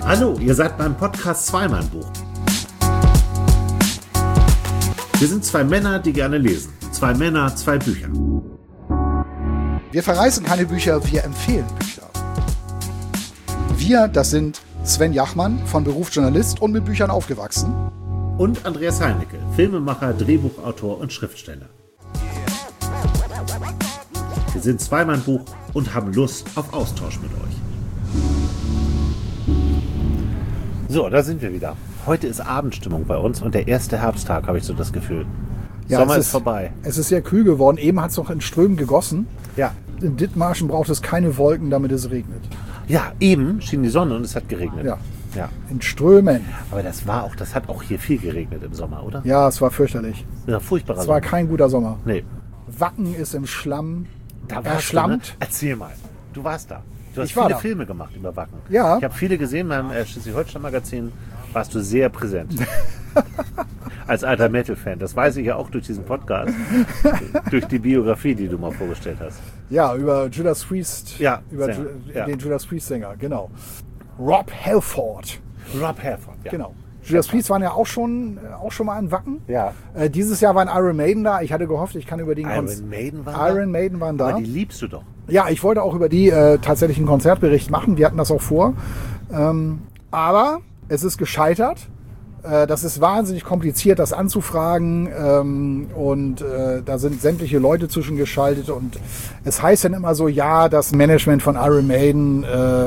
Hallo, ihr seid beim Podcast Zweimann-Buch. Wir sind zwei Männer, die gerne lesen. Zwei Männer, zwei Bücher. Wir verreißen keine Bücher, wir empfehlen Bücher. Wir, das sind Sven Jachmann, von Beruf Journalist und mit Büchern aufgewachsen. Und Andreas Heinecke, Filmemacher, Drehbuchautor und Schriftsteller. Wir sind Zweimann-Buch und haben Lust auf Austausch mit euch. So, da sind wir wieder. Heute ist Abendstimmung bei uns und der erste Herbsttag, habe ich so das Gefühl. Ja, Sommer ist vorbei. Es ist sehr kühl geworden. Eben hat es noch in Strömen gegossen. Ja. In Dithmarschen braucht es keine Wolken, damit es regnet. Ja, eben schien die Sonne und es hat geregnet. Ja. In Strömen. Aber das hat auch hier viel geregnet im Sommer, oder? Ja, es war fürchterlich. Ja, furchtbarer Es war Sommer. kein guter Sommer. Nee. Wacken ist im Schlamm Da warst erschlammt. du, ne? Erzähl mal. Du warst da. Du hast Ich war viele da. Filme gemacht über Wacken. Ja. Ich habe viele gesehen. Beim Schleswig-Holstein-Magazin warst du sehr präsent. Als alter Metal-Fan. Das weiß ich ja auch durch diesen Podcast. Durch die Biografie, die du mal vorgestellt hast. Ja, über Judas Priest. Ja, Über Sänger, ja. den Judas Priest-Sänger, genau. Rob Halford. Rob Halford, ja. Genau. Judas Priest waren ja auch schon mal in Wacken. Ja. Dieses Jahr waren Iron Maiden da. Ich hatte gehofft, ich kann über den Iron Maiden waren da? da. Aber die liebst du doch. Ja, ich wollte auch über die tatsächlich einen Konzertbericht machen. Wir hatten das auch vor. Aber es ist gescheitert. Das ist wahnsinnig kompliziert, das anzufragen. Da sind sämtliche Leute zwischengeschaltet. Und es heißt dann immer so, ja, das Management von Iron Maiden,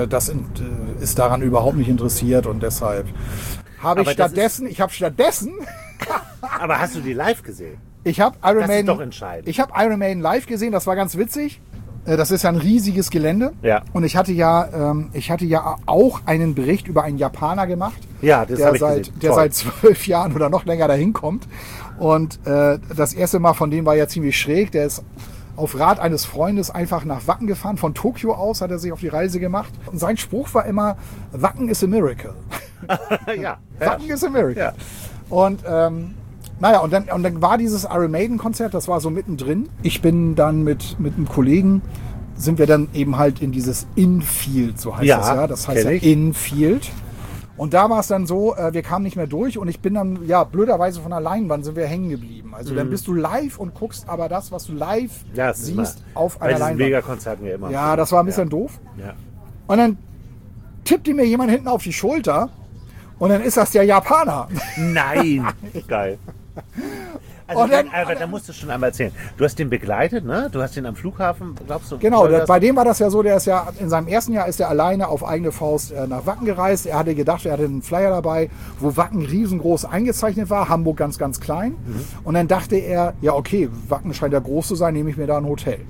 ist daran überhaupt nicht interessiert. Und deshalb habe ich stattdessen... Aber hast du die live gesehen? Ich habe Iron Das ist Maiden, doch entscheidend. Ich habe Iron Maiden live gesehen, das war ganz witzig. Das ist ja ein riesiges Gelände. Ja. Und ich hatte ja auch einen Bericht über einen Japaner gemacht, Ja, das habe ich gesehen. der Toll. seit 12 Jahren oder noch länger dahin kommt. Und das erste Mal von dem war ja ziemlich schräg. Der ist auf Rat eines Freundes einfach nach Wacken gefahren. Von Tokio aus hat er sich auf die Reise gemacht. Und sein Spruch war immer, Wacken is a miracle. Ja. Wacken is a miracle. Ja. Und und dann war dieses Iron Maiden Konzert, das war so mittendrin. Ich bin dann mit einem Kollegen, sind wir dann eben halt in dieses Infield, so heißt Ja, das ja. Das heißt ja kenn ich. Infield. Und da war es dann so, wir kamen nicht mehr durch und ich bin dann, blöderweise von der Leinwand sind wir hängen geblieben. Also dann bist du live und guckst aber das, was du live Das ist siehst, immer, auf bei einer diesen Leinwand. Megakonzerten ja immer. Ja, das war ein bisschen doof. Ja. Und dann tippte mir jemand hinten auf die Schulter und dann ist das der Japaner. Nein. Geil. Also, Und dann- aber da musst du schon einmal erzählen. Du hast den begleitet, ne? Du hast ihn am Flughafen, glaubst du? Genau, soll das- bei dem war das ja so, der ist ja in seinem ersten Jahr ist er alleine auf eigene Faust nach Wacken gereist. Er hatte gedacht, er hatte einen Flyer dabei, wo Wacken riesengroß eingezeichnet war, Hamburg ganz, ganz klein. Und dann dachte er, ja okay, Wacken scheint ja groß zu sein, nehme ich mir da ein Hotel.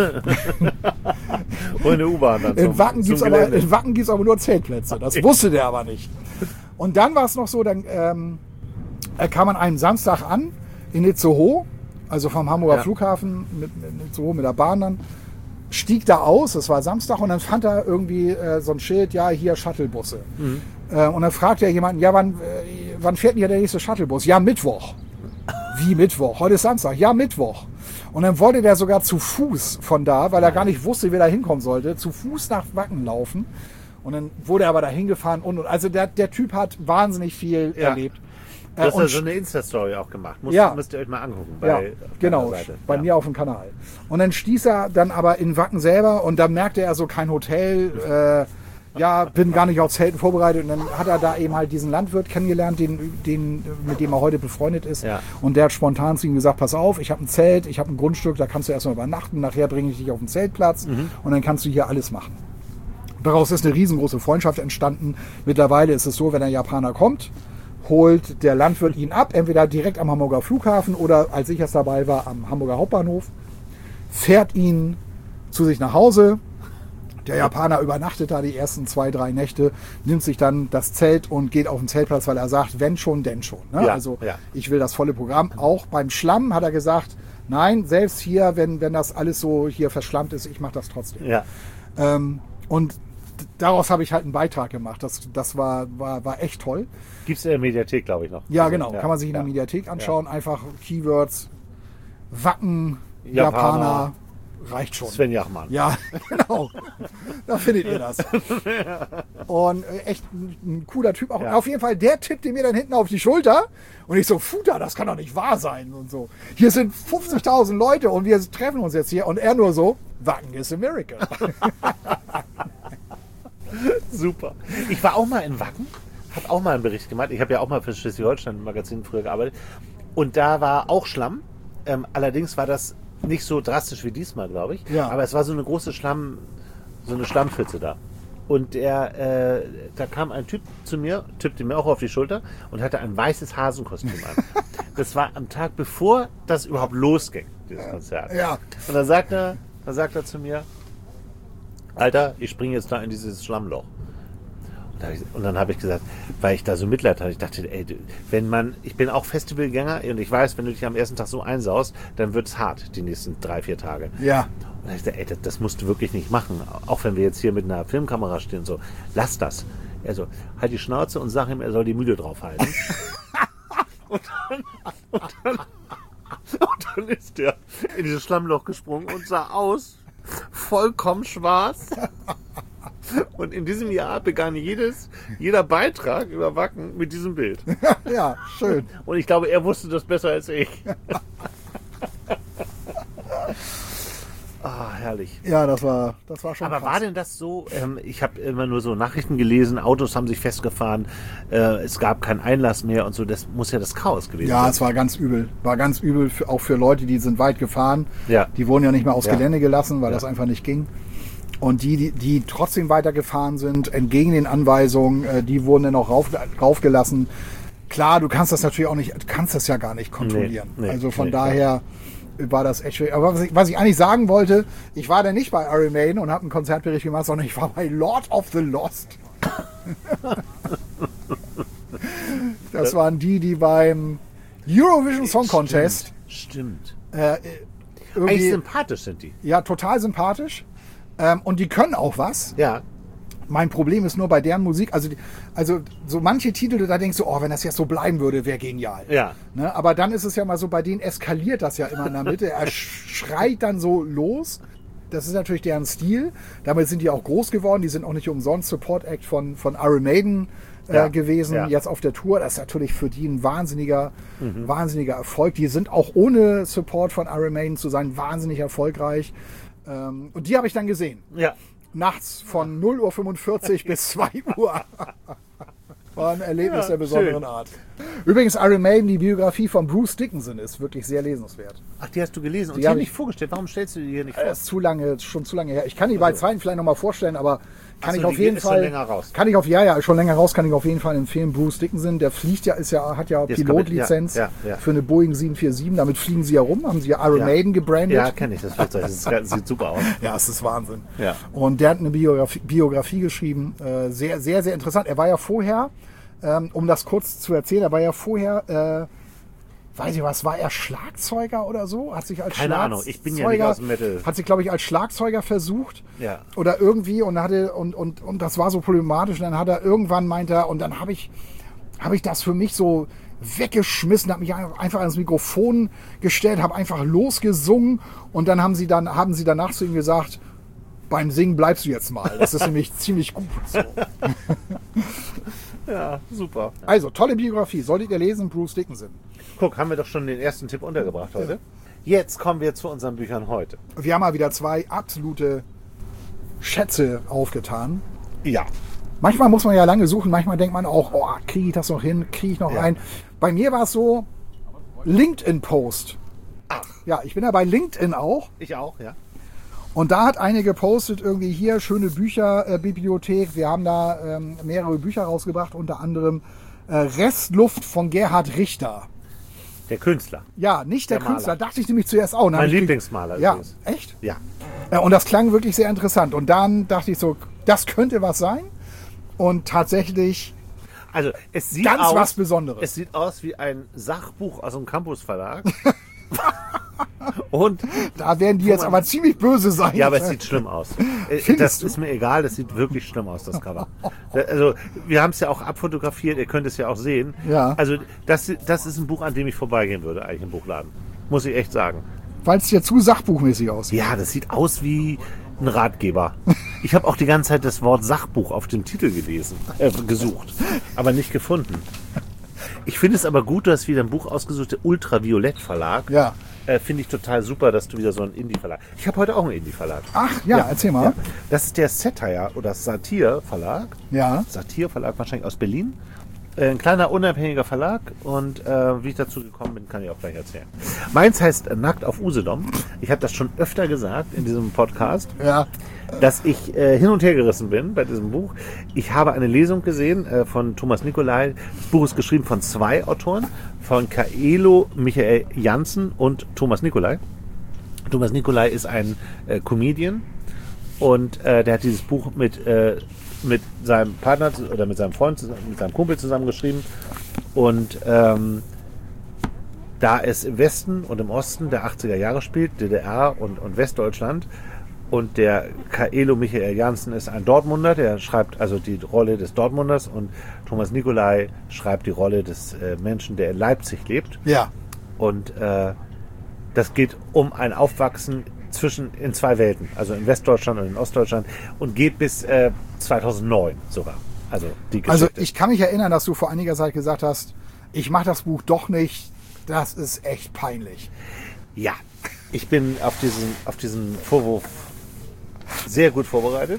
Und eine U-Bahn dann In Wacken zum gibt's aber nur Zeltplätze. Das wusste der aber nicht. Und dann war es noch so, dann kam an einem Samstag an in Itzehoe, also vom Hamburger Ja. Flughafen mit Itzehoe mit der Bahn dann, stieg da aus, es war Samstag und dann fand er irgendwie so ein Schild, ja hier Shuttlebusse. Und dann fragte er jemanden, ja wann fährt denn hier der nächste Shuttlebus? Ja Mittwoch. Wie Mittwoch? Heute ist Samstag. Ja Mittwoch. Und dann wollte der sogar zu Fuß von da, weil er gar nicht wusste, wie er da hinkommen sollte, zu Fuß nach Wacken laufen. Und dann wurde er aber da hingefahren. Also der Typ hat wahnsinnig viel Ja. erlebt. Du hast ja Und so eine Insta-Story auch gemacht. Müsst ihr euch mal angucken. ja, auf genau, deiner Seite. bei mir auf dem Kanal. Und dann stieß er dann aber in Wacken selber und dann merkte er so kein Hotel, bin gar nicht auf Zelten vorbereitet. Und dann hat er da eben halt diesen Landwirt kennengelernt, mit dem er heute befreundet ist. Ja. Und der hat spontan zu ihm gesagt, pass auf, ich habe ein Zelt, ich habe ein Grundstück, da kannst du erstmal übernachten, nachher bringe ich dich auf den Zeltplatz und dann kannst du hier alles machen. Daraus ist eine riesengroße Freundschaft entstanden. Mittlerweile ist es so, wenn ein Japaner kommt, holt der Landwirt ihn ab, entweder direkt am Hamburger Flughafen oder, als ich erst dabei war, am Hamburger Hauptbahnhof, fährt ihn zu sich nach Hause. Der Japaner übernachtet da die ersten 2-3 Nächte, nimmt sich dann das Zelt und geht auf den Zeltplatz, weil er sagt, wenn schon, denn schon. Ne? Ja, Also ja. ich will das volle Programm. Auch beim Schlamm hat er gesagt, nein, selbst hier, wenn das alles so hier verschlammt ist, ich mache das trotzdem. Ja. Und daraus habe ich halt einen Beitrag gemacht. Das war echt toll. Gibt es in der Mediathek, glaube ich, noch. Ja, Also, genau. Kann man sich in der Mediathek anschauen. Einfach Keywords, Wacken, Japaner, reicht schon. Sven Jachmann. Ja, genau. Da findet ihr das. Und echt ein cooler Typ. Auch auf jeden Fall, der tippte mir dann hinten auf die Schulter. Und ich so, Futter, das kann doch nicht wahr sein. Und so. Hier sind 50.000 Leute und wir treffen uns jetzt hier. Und er nur so, Wacken is a miracle. Super. Ich war auch mal in Wacken, habe auch mal einen Bericht gemacht. Ich habe ja auch mal für das Schleswig-Holstein-Magazin früher gearbeitet. Und da war auch Schlamm. Allerdings war das nicht so drastisch wie diesmal, glaube ich. Ja. Aber es war so eine große Schlammpfütze da. Und da kam ein Typ zu mir, tippte mir auch auf die Schulter und hatte ein weißes Hasenkostüm an. Das war am Tag, bevor das überhaupt losging, dieses Konzert. Ja. Und dann sagt er zu mir, Alter, ich springe jetzt da in dieses Schlammloch. Und dann habe ich gesagt, weil ich da so Mitleid hatte, ich dachte, ey, ich bin auch Festivalgänger und ich weiß, wenn du dich am ersten Tag so einsaust, dann wird es hart, die nächsten 3-4 Tage. Ja. Und dann habe ich gesagt, ey, das musst du wirklich nicht machen, auch wenn wir jetzt hier mit einer Filmkamera stehen und so, lass das. Also, halt die Schnauze und sag ihm, er soll die Mühle draufhalten. und dann ist der in dieses Schlammloch gesprungen und sah aus, vollkommen schwarz. Und in diesem Jahr begann jeder Beitrag über Wacken mit diesem Bild. Ja, schön. Und ich glaube, er wusste das besser als ich. Herrlich. Ja, das war schon Aber krass. war denn das so? Ich habe immer nur so Nachrichten gelesen, Autos haben sich festgefahren, es gab keinen Einlass mehr und so. Das muss ja das Chaos gewesen sein. Ja, es war ganz übel. War ganz übel, auch für Leute, die sind weit gefahren. Ja. Die wurden ja nicht mehr aufs Ja. Gelände gelassen, weil Ja. das einfach nicht ging. Und die trotzdem weitergefahren sind, entgegen den Anweisungen, die wurden dann auch raufgelassen. Klar, du kannst das natürlich auch nicht, kannst das ja gar nicht kontrollieren. Nee, also von daher war das echt schwierig. Aber was ich eigentlich sagen wollte, ich war dann nicht bei Iron Maiden und habe einen Konzertbericht gemacht, sondern ich war bei Lord of the Lost. Das waren die beim Eurovision Song Contest. Stimmt. Irgendwie, Eigentlich sympathisch sind die. ja, total sympathisch. Und die können auch was. Ja. Mein Problem ist nur bei deren Musik, also so manche Titel, da denkst du, oh, wenn das jetzt so bleiben würde, wäre genial. Ja. Ne? Aber dann ist es ja mal so, bei denen eskaliert das ja immer in der Mitte. Er schreit dann so los. Das ist natürlich deren Stil. Damit sind die auch groß geworden. Die sind auch nicht umsonst Support Act von Iron Maiden gewesen, Ja. jetzt auf der Tour. Das ist natürlich für die ein wahnsinniger Erfolg. Die sind auch ohne Support von Iron Maiden zu sein wahnsinnig erfolgreich. Und die habe ich dann gesehen. Ja. Nachts von 0:45 Uhr bis 2 Uhr. War ein Erlebnis der besonderen Art. Übrigens, Iron Maiden, die Biografie von Bruce Dickinson ist wirklich sehr lesenswert. Ach, die hast du gelesen und Die die hab haben ich- nicht vorgestellt. Warum stellst du die hier nicht vor? Das ist schon zu lange her. Ich kann die beiden Zweiten vielleicht nochmal vorstellen, aber kann Ach so, ich auf die jeden ist schon Fall. länger raus. Kann ich schon länger raus, kann ich auf jeden Fall empfehlen. Bruce Dickinson, der fliegt ja, hat ja Jetzt Pilotlizenz ja, ja. für eine Boeing 747. Damit fliegen sie ja rum, haben sie ja Iron Maiden gebrandet. Ja, kenne ich das Flugzeug. Das sieht super aus. Ja, es ist Wahnsinn. Ja. Und der hat eine Biografie geschrieben, sehr, sehr, sehr interessant. Er war ja vorher, um das kurz zu erzählen, er war ja vorher, weiß ich was, war er Schlagzeuger oder so? Hat sich als Keine Ahnung, ich bin ja nicht aus dem Metal. Hat sich, glaube ich, als Schlagzeuger versucht. Ja. Oder irgendwie und das war so problematisch. Und dann hat er irgendwann meint er, und dann habe ich das für mich so weggeschmissen, habe mich einfach ans Mikrofon gestellt, habe einfach losgesungen und dann haben sie danach zu ihm gesagt, beim Singen bleibst du jetzt mal. Das ist nämlich ziemlich gut. So. Ja, super. Also, tolle Biografie. Solltet ihr lesen, Bruce Dickinson. Guck, haben wir doch schon den ersten Tipp untergebracht heute. Jetzt kommen wir zu unseren Büchern heute. Wir haben mal wieder 2 absolute Schätze aufgetan. Ja. Manchmal muss man ja lange suchen, manchmal denkt man auch, oh, kriege ich das noch hin, kriege ich noch Ja. ein. Bei mir war es so, LinkedIn-Post. Ach, Ja, ich bin ja bei LinkedIn auch. ich auch, ja. Und da hat eine gepostet, irgendwie hier, schöne Bücherbibliothek. Wir haben da mehrere Bücher rausgebracht, unter anderem Restluft von Gerhard Richter. Der Künstler. Ja, nicht der Der Maler. Künstler, dachte ich nämlich zuerst auch. Mein Lieblingsmaler Ja, übrigens. echt? Ja. Und das klang wirklich sehr interessant. Und dann dachte ich so, das könnte was sein. Und tatsächlich Also, es sieht ganz aus, was Besonderes. Es sieht aus wie ein Sachbuch aus dem Campus-Verlag. Und, Da werden die jetzt aber ziemlich böse sein. ja, aber es sieht schlimm aus. Findest Das du? ist mir egal, das sieht wirklich schlimm aus, das Cover. Also, wir haben es ja auch abfotografiert, ihr könnt es ja auch sehen. Ja. Also, das ist ein Buch, an dem ich vorbeigehen würde, eigentlich im Buchladen. Muss ich echt sagen. Weil es dir zu sachbuchmäßig aussieht. Ja, das sieht aus wie ein Ratgeber. Ich habe auch die ganze Zeit das Wort Sachbuch auf dem Titel gesucht, aber nicht gefunden. Ich finde es aber gut, du hast wieder ein Buch ausgesucht, der Ultraviolett Verlag. Ja. Finde ich total super, dass du wieder so einen Indie-Verlag. Ich habe heute auch einen Indie-Verlag. Ach, ja, erzähl mal. Ja. Das ist der Satire oder Satir-Verlag. Ja. Satir-Verlag, wahrscheinlich aus Berlin. Ein kleiner, unabhängiger Verlag und wie ich dazu gekommen bin, kann ich auch gleich erzählen. Meins heißt Nackt auf Usedom. Ich habe das schon öfter gesagt in diesem Podcast, Ja. dass ich hin und her gerissen bin bei diesem Buch. Ich habe eine Lesung gesehen von Thomas Nicolai. Das Buch ist geschrieben von 2 Autoren, von Kaelo Michael Janssen und Thomas Nicolai. Thomas Nicolai ist ein Comedian und der hat dieses Buch mit seinem Partner oder mit seinem Freund, mit seinem Kumpel zusammengeschrieben. Und da es im Westen und im Osten der 80er Jahre spielt, DDR und Westdeutschland, und der Kaelo Michael Janssen ist ein Dortmunder, der schreibt also die Rolle des Dortmunders, und Thomas Nicolai schreibt die Rolle des Menschen, der in Leipzig lebt. Ja. Und das geht um ein Aufwachsen in 2 Welten, also in Westdeutschland und in Ostdeutschland, und geht bis 2009 sogar. Also die Geschichte. Also ich kann mich erinnern, dass du vor einiger Zeit gesagt hast, ich mache das Buch doch nicht, das ist echt peinlich. Ja, ich bin auf diesen Vorwurf sehr gut vorbereitet,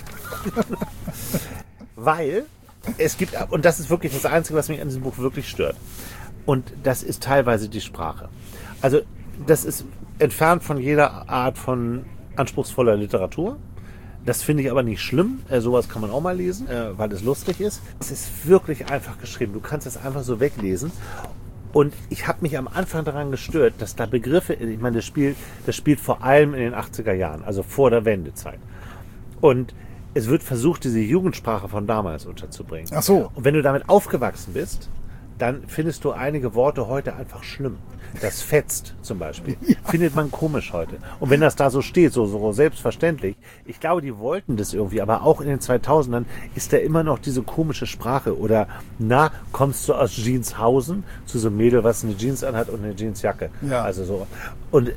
weil es gibt, und das ist wirklich das Einzige, was mich an diesem Buch wirklich stört, und das ist teilweise die Sprache. Also das ist entfernt von jeder Art von anspruchsvoller Literatur. Das finde ich aber nicht schlimm. Sowas kann man auch mal lesen, weil es lustig ist. Es ist wirklich einfach geschrieben. Du kannst es einfach so weglesen. Und ich habe mich am Anfang daran gestört, dass da Begriffe, ich meine, das spielt vor allem in den 80er Jahren, also vor der Wendezeit. Und es wird versucht, diese Jugendsprache von damals unterzubringen. Ach so. Und wenn du damit aufgewachsen bist, dann findest du einige Worte heute einfach schlimm. Das fetzt zum Beispiel. Ja. Findet man komisch heute. Und wenn das da so steht, so selbstverständlich, ich glaube, die wollten das irgendwie, aber auch in den 2000ern ist da immer noch diese komische Sprache. Oder, kommst du aus Jeanshausen zu so einem Mädel, was eine Jeans anhat und eine Jeansjacke. Ja. Also so. Und,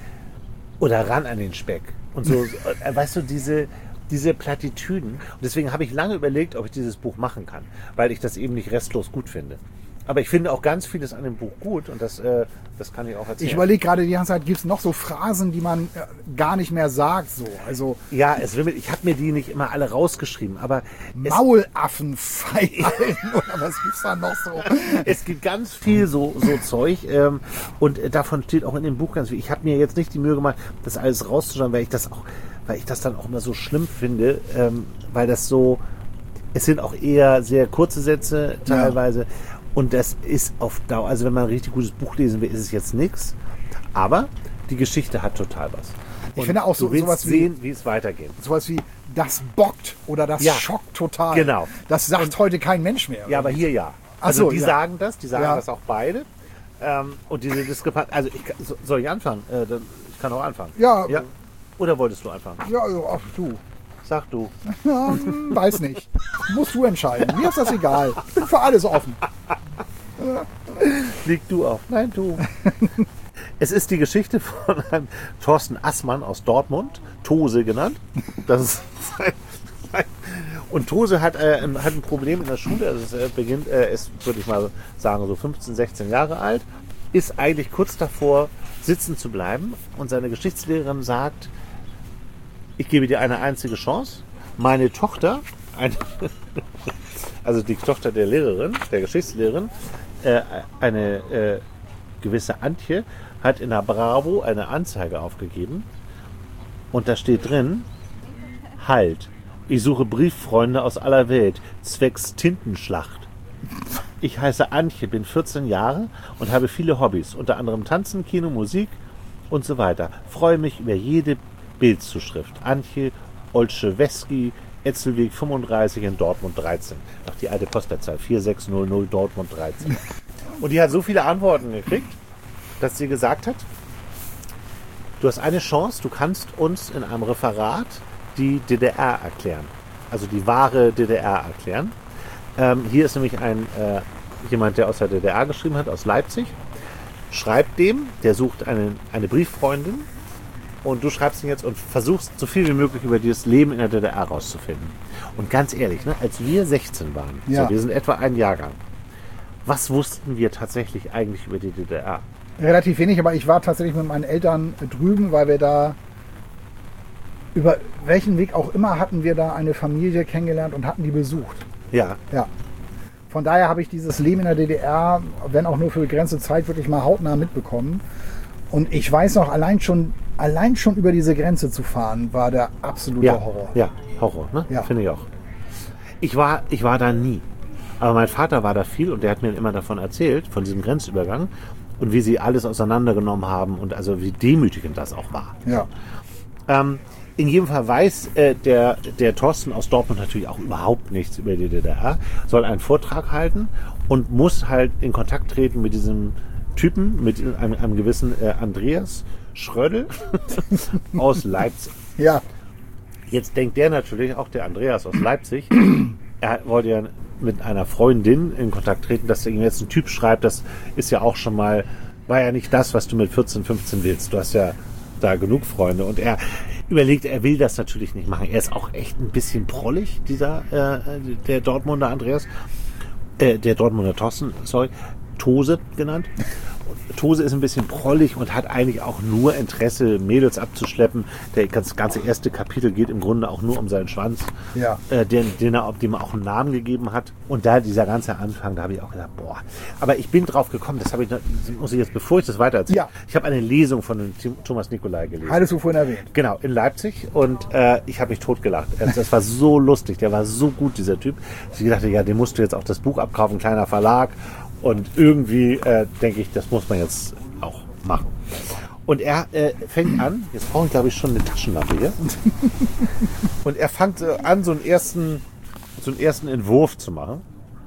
oder ran an den Speck. Und so, weißt du, diese Plattitüden. Und deswegen habe ich lange überlegt, ob ich dieses Buch machen kann, weil ich das eben nicht restlos gut finde. Aber ich finde auch ganz vieles an dem Buch gut, und das kann ich auch erzählen. Ich überlege gerade die ganze Zeit, gibt es noch so Phrasen, die man gar nicht mehr sagt? So? Also ja, ich habe mir die nicht immer alle rausgeschrieben, aber Maulaffenfeilen oder was gibt's da noch so? Es gibt ganz viel so Zeug, und davon steht auch in dem Buch ganz viel. Ich habe mir jetzt nicht die Mühe gemacht, das alles rauszuschauen, weil ich das dann auch immer so schlimm finde, weil das so, es sind auch eher sehr kurze Sätze teilweise. Ja. Und das ist auf Dauer, also wenn man ein richtig gutes Buch lesen will, ist es jetzt nichts. Aber die Geschichte hat total was. Und ich finde auch du willst sowas sehen, wie es weitergeht. Sowas wie, das bockt oder das schockt total. Genau. Das sagt heute kein Mensch mehr. Ja, aber hier ja. Also die sagen das auch beide. Und diese Diskrepanz, also soll ich anfangen? Ich kann auch anfangen. Ja. Oder wolltest du anfangen? Ja, ach du. Sag du. Ja, weiß nicht. Musst du entscheiden. Mir ist das egal. Ich bin für alles offen. Leg du auf. Nein, du. Es ist die Geschichte von einem Thorsten Assmann aus Dortmund, Tose genannt. Das ist und Tose hat ein Problem in der Schule. Also ist, würde ich mal sagen, so 15, 16 Jahre alt. Ist eigentlich kurz davor, sitzen zu bleiben. Und seine Geschichtslehrerin sagt, ich gebe dir eine einzige Chance. Meine Tochter, also die Tochter der Lehrerin, der Geschichtslehrerin, eine gewisse Antje, hat in der Bravo eine Anzeige aufgegeben. Und da steht drin, halt, ich suche Brieffreunde aus aller Welt, zwecks Tintenschlacht. Ich heiße Antje, bin 14 Jahre und habe viele Hobbys, unter anderem Tanzen, Kino, Musik und so weiter. Freue mich über jede Bildzuschrift. Antje Olszewski, Etzelweg 35 in Dortmund 13. Noch die alte Postleitzahl 4600 Dortmund 13. Und die hat so viele Antworten gekriegt, dass sie gesagt hat, du hast eine Chance, du kannst uns in einem Referat die DDR erklären. Also die wahre DDR erklären. Hier ist nämlich jemand, der aus der DDR geschrieben hat, aus Leipzig. schreib dem, der sucht eine Brieffreundin und du schreibst ihn jetzt und versuchst so viel wie möglich über dieses Leben in der DDR rauszufinden. Und ganz ehrlich, ne, als wir 16 waren, so, wir sind etwa ein Jahrgang, was wussten wir tatsächlich eigentlich über die DDR? Relativ wenig, aber ich war tatsächlich mit meinen Eltern drüben, weil wir da über welchen Weg auch immer hatten wir da eine Familie kennengelernt und hatten die besucht. Ja. Ja. Von daher habe ich dieses Leben in der DDR, wenn auch nur für begrenzte Zeit, wirklich mal hautnah mitbekommen. Und ich weiß noch, allein schon über diese Grenze zu fahren, war der absolute Horror. Ja, Horror, ne? Ja. Finde ich auch. Ich war da nie. Aber mein Vater war da viel und der hat mir immer davon erzählt, von diesem Grenzübergang und wie sie alles auseinandergenommen haben und also wie demütigend das auch war. Ja. In jedem Fall weiß der Thorsten aus Dortmund natürlich auch überhaupt nichts über die DDR, soll einen Vortrag halten und muss halt in Kontakt treten mit diesem Typen, mit einem gewissen Andreas Schrödel aus Leipzig. Ja. Jetzt denkt der natürlich, auch der Andreas aus Leipzig, er wollte ja mit einer Freundin in Kontakt treten, dass er ihm jetzt ein Typ schreibt, das ist ja auch schon mal, war ja nicht das, was du mit 14, 15 willst. Du hast ja da genug Freunde und er überlegt, er will das natürlich nicht machen. Er ist auch echt ein bisschen prollig, der Dortmunder Andreas, der Dortmunder Thorsten, Tose genannt. Tose ist ein bisschen prollig und hat eigentlich auch nur Interesse, Mädels abzuschleppen. Das ganze erste Kapitel geht im Grunde auch nur um seinen Schwanz, dem er auch einen Namen gegeben hat. Und da dieser ganze Anfang, da habe ich auch gedacht, boah. Aber ich bin drauf gekommen, das muss ich jetzt, bevor ich das weitererzähle. Ja. Ich habe eine Lesung von Thomas Nicolai gelesen. Hattest du vorhin erwähnt. Genau, in Leipzig. Und ich habe mich totgelacht. Das war so lustig, der war so gut, dieser Typ. Ich dachte, ja, dem musst du jetzt auch das Buch abkaufen, kleiner Verlag. Und irgendwie denke ich, das muss man jetzt auch machen. Und er fängt an, jetzt brauche ich glaube ich schon eine Taschenlampe hier. Und er fängt an, so einen ersten Entwurf zu machen.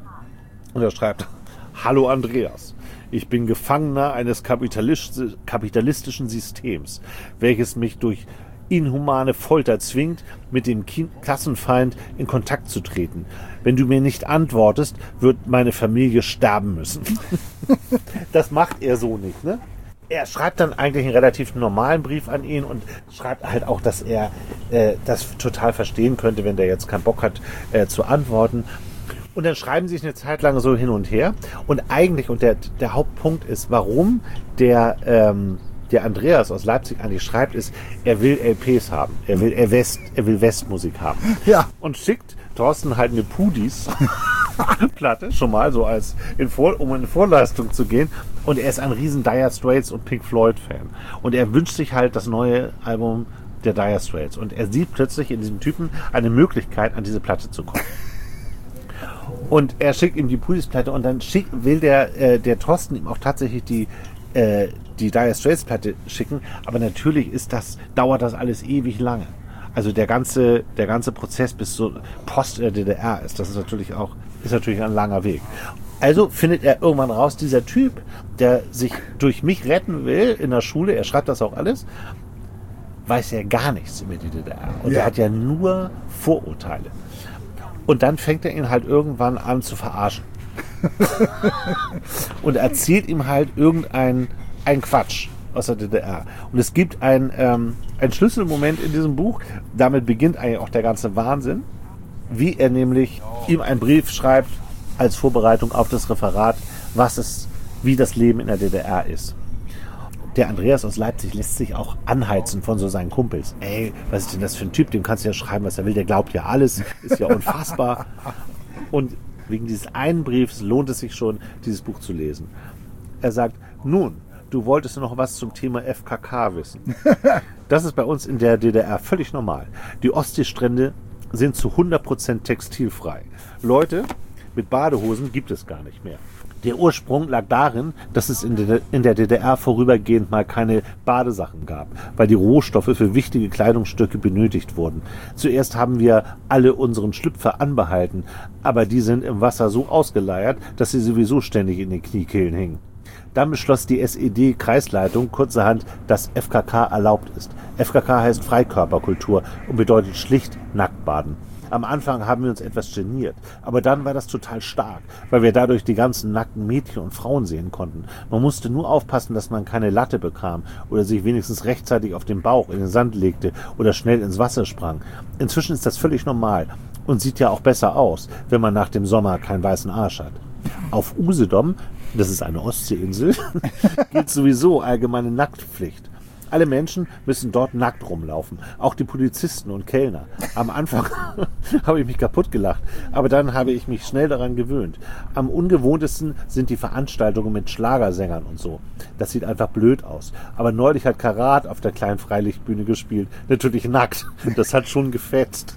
Und er schreibt, hallo Andreas, ich bin Gefangener eines kapitalistischen Systems, welches mich durch inhumane Folter zwingt, mit dem Klassenfeind in Kontakt zu treten. Wenn du mir nicht antwortest, wird meine Familie sterben müssen. Das macht er so nicht, ne? Er schreibt dann eigentlich einen relativ normalen Brief an ihn und schreibt halt auch, dass er das total verstehen könnte, wenn der jetzt keinen Bock hat zu antworten. Und dann schreiben sie sich eine Zeit lang so hin und her. Und eigentlich, und der Hauptpunkt ist, warum der Andreas aus Leipzig eigentlich schreibt, ist, er will LPs haben. Er will Westmusik haben. Ja. Und schickt Thorsten halt eine Pudis-Platte, schon mal so um in Vorleistung zu gehen. Und er ist ein riesen Dire Straits und Pink Floyd-Fan. Und er wünscht sich halt das neue Album der Dire Straits. Und er sieht plötzlich in diesem Typen eine Möglichkeit, an diese Platte zu kommen. Und er schickt ihm die Pudis-Platte und dann will der Thorsten ihm auch tatsächlich die Dire Straits Platte schicken, aber natürlich dauert das alles ewig lange. Also der ganze Prozess bis so Post der DDR ist natürlich ein langer Weg. Also findet er irgendwann raus, dieser Typ, der sich durch mich retten will in der Schule, er schreibt das auch alles, weiß ja gar nichts über die DDR. Und er hat ja nur Vorurteile. Und dann fängt er ihn halt irgendwann an zu verarschen. Und erzählt ihm halt irgendein Quatsch aus der DDR. Und es gibt einen Schlüsselmoment in diesem Buch, damit beginnt eigentlich auch der ganze Wahnsinn, wie er nämlich ihm einen Brief schreibt als Vorbereitung auf das Referat, wie das Leben in der DDR ist. Der Andreas aus Leipzig lässt sich auch anheizen von so seinen Kumpels. Ey, was ist denn das für ein Typ? Dem kannst du ja schreiben, was er will. Der glaubt ja alles. Ist ja unfassbar. Und wegen dieses einen Briefs lohnt es sich schon, dieses Buch zu lesen. Er sagt, nun, du wolltest noch was zum Thema FKK wissen. Das ist bei uns in der DDR völlig normal. Die Ostseestrände sind zu 100% textilfrei. Leute mit Badehosen gibt es gar nicht mehr. Der Ursprung lag darin, dass es in der DDR vorübergehend mal keine Badesachen gab, weil die Rohstoffe für wichtige Kleidungsstücke benötigt wurden. Zuerst haben wir alle unseren Schlüpfer anbehalten, aber die sind im Wasser so ausgeleiert, dass sie sowieso ständig in den Kniekehlen hingen. Dann beschloss die SED-Kreisleitung kurzerhand, dass FKK erlaubt ist. FKK heißt Freikörperkultur und bedeutet schlicht Nacktbaden. Am Anfang haben wir uns etwas geniert, aber dann war das total stark, weil wir dadurch die ganzen nackten Mädchen und Frauen sehen konnten. Man musste nur aufpassen, dass man keine Latte bekam oder sich wenigstens rechtzeitig auf den Bauch in den Sand legte oder schnell ins Wasser sprang. Inzwischen ist das völlig normal und sieht ja auch besser aus, wenn man nach dem Sommer keinen weißen Arsch hat. Auf Usedom, das ist eine Ostseeinsel, gilt sowieso allgemeine Nacktpflicht. Alle Menschen müssen dort nackt rumlaufen, auch die Polizisten und Kellner. Am Anfang habe ich mich kaputt gelacht, aber dann habe ich mich schnell daran gewöhnt. Am ungewohntesten sind die Veranstaltungen mit Schlagersängern und so. Das sieht einfach blöd aus. Aber neulich hat Karat auf der kleinen Freilichtbühne gespielt, natürlich nackt. Das hat schon gefetzt.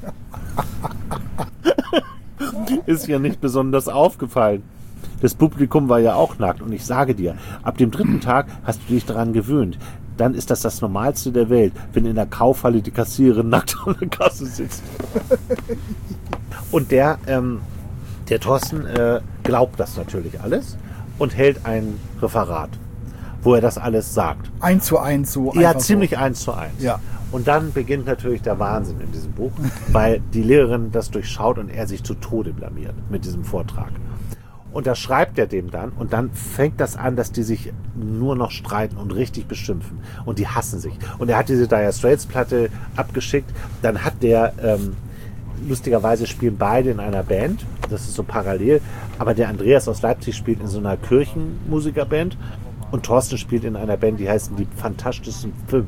Ist ja nicht besonders aufgefallen. Das Publikum war ja auch nackt und ich sage dir, ab dem 3. Tag hast du dich daran gewöhnt. Dann ist das Normalste der Welt, wenn in der Kaufhalle die Kassiererin nackt an der Kasse sitzt. Und der Thorsten glaubt das natürlich alles und hält ein Referat, wo er das alles sagt. 1:1 so. Ja, ziemlich so. 1:1. Ja. Und dann beginnt natürlich der Wahnsinn in diesem Buch, weil die Lehrerin das durchschaut und er sich zu Tode blamiert mit diesem Vortrag. Und da schreibt er dem dann und dann fängt das an, dass die sich nur noch streiten und richtig beschimpfen. Und die hassen sich. Und er hat diese Dire Straits Platte abgeschickt. Dann hat der, lustigerweise spielen beide in einer Band. Das ist so parallel. Aber der Andreas aus Leipzig spielt in so einer Kirchenmusikerband. Und Thorsten spielt in einer Band, die heißt die Fantastischen 5.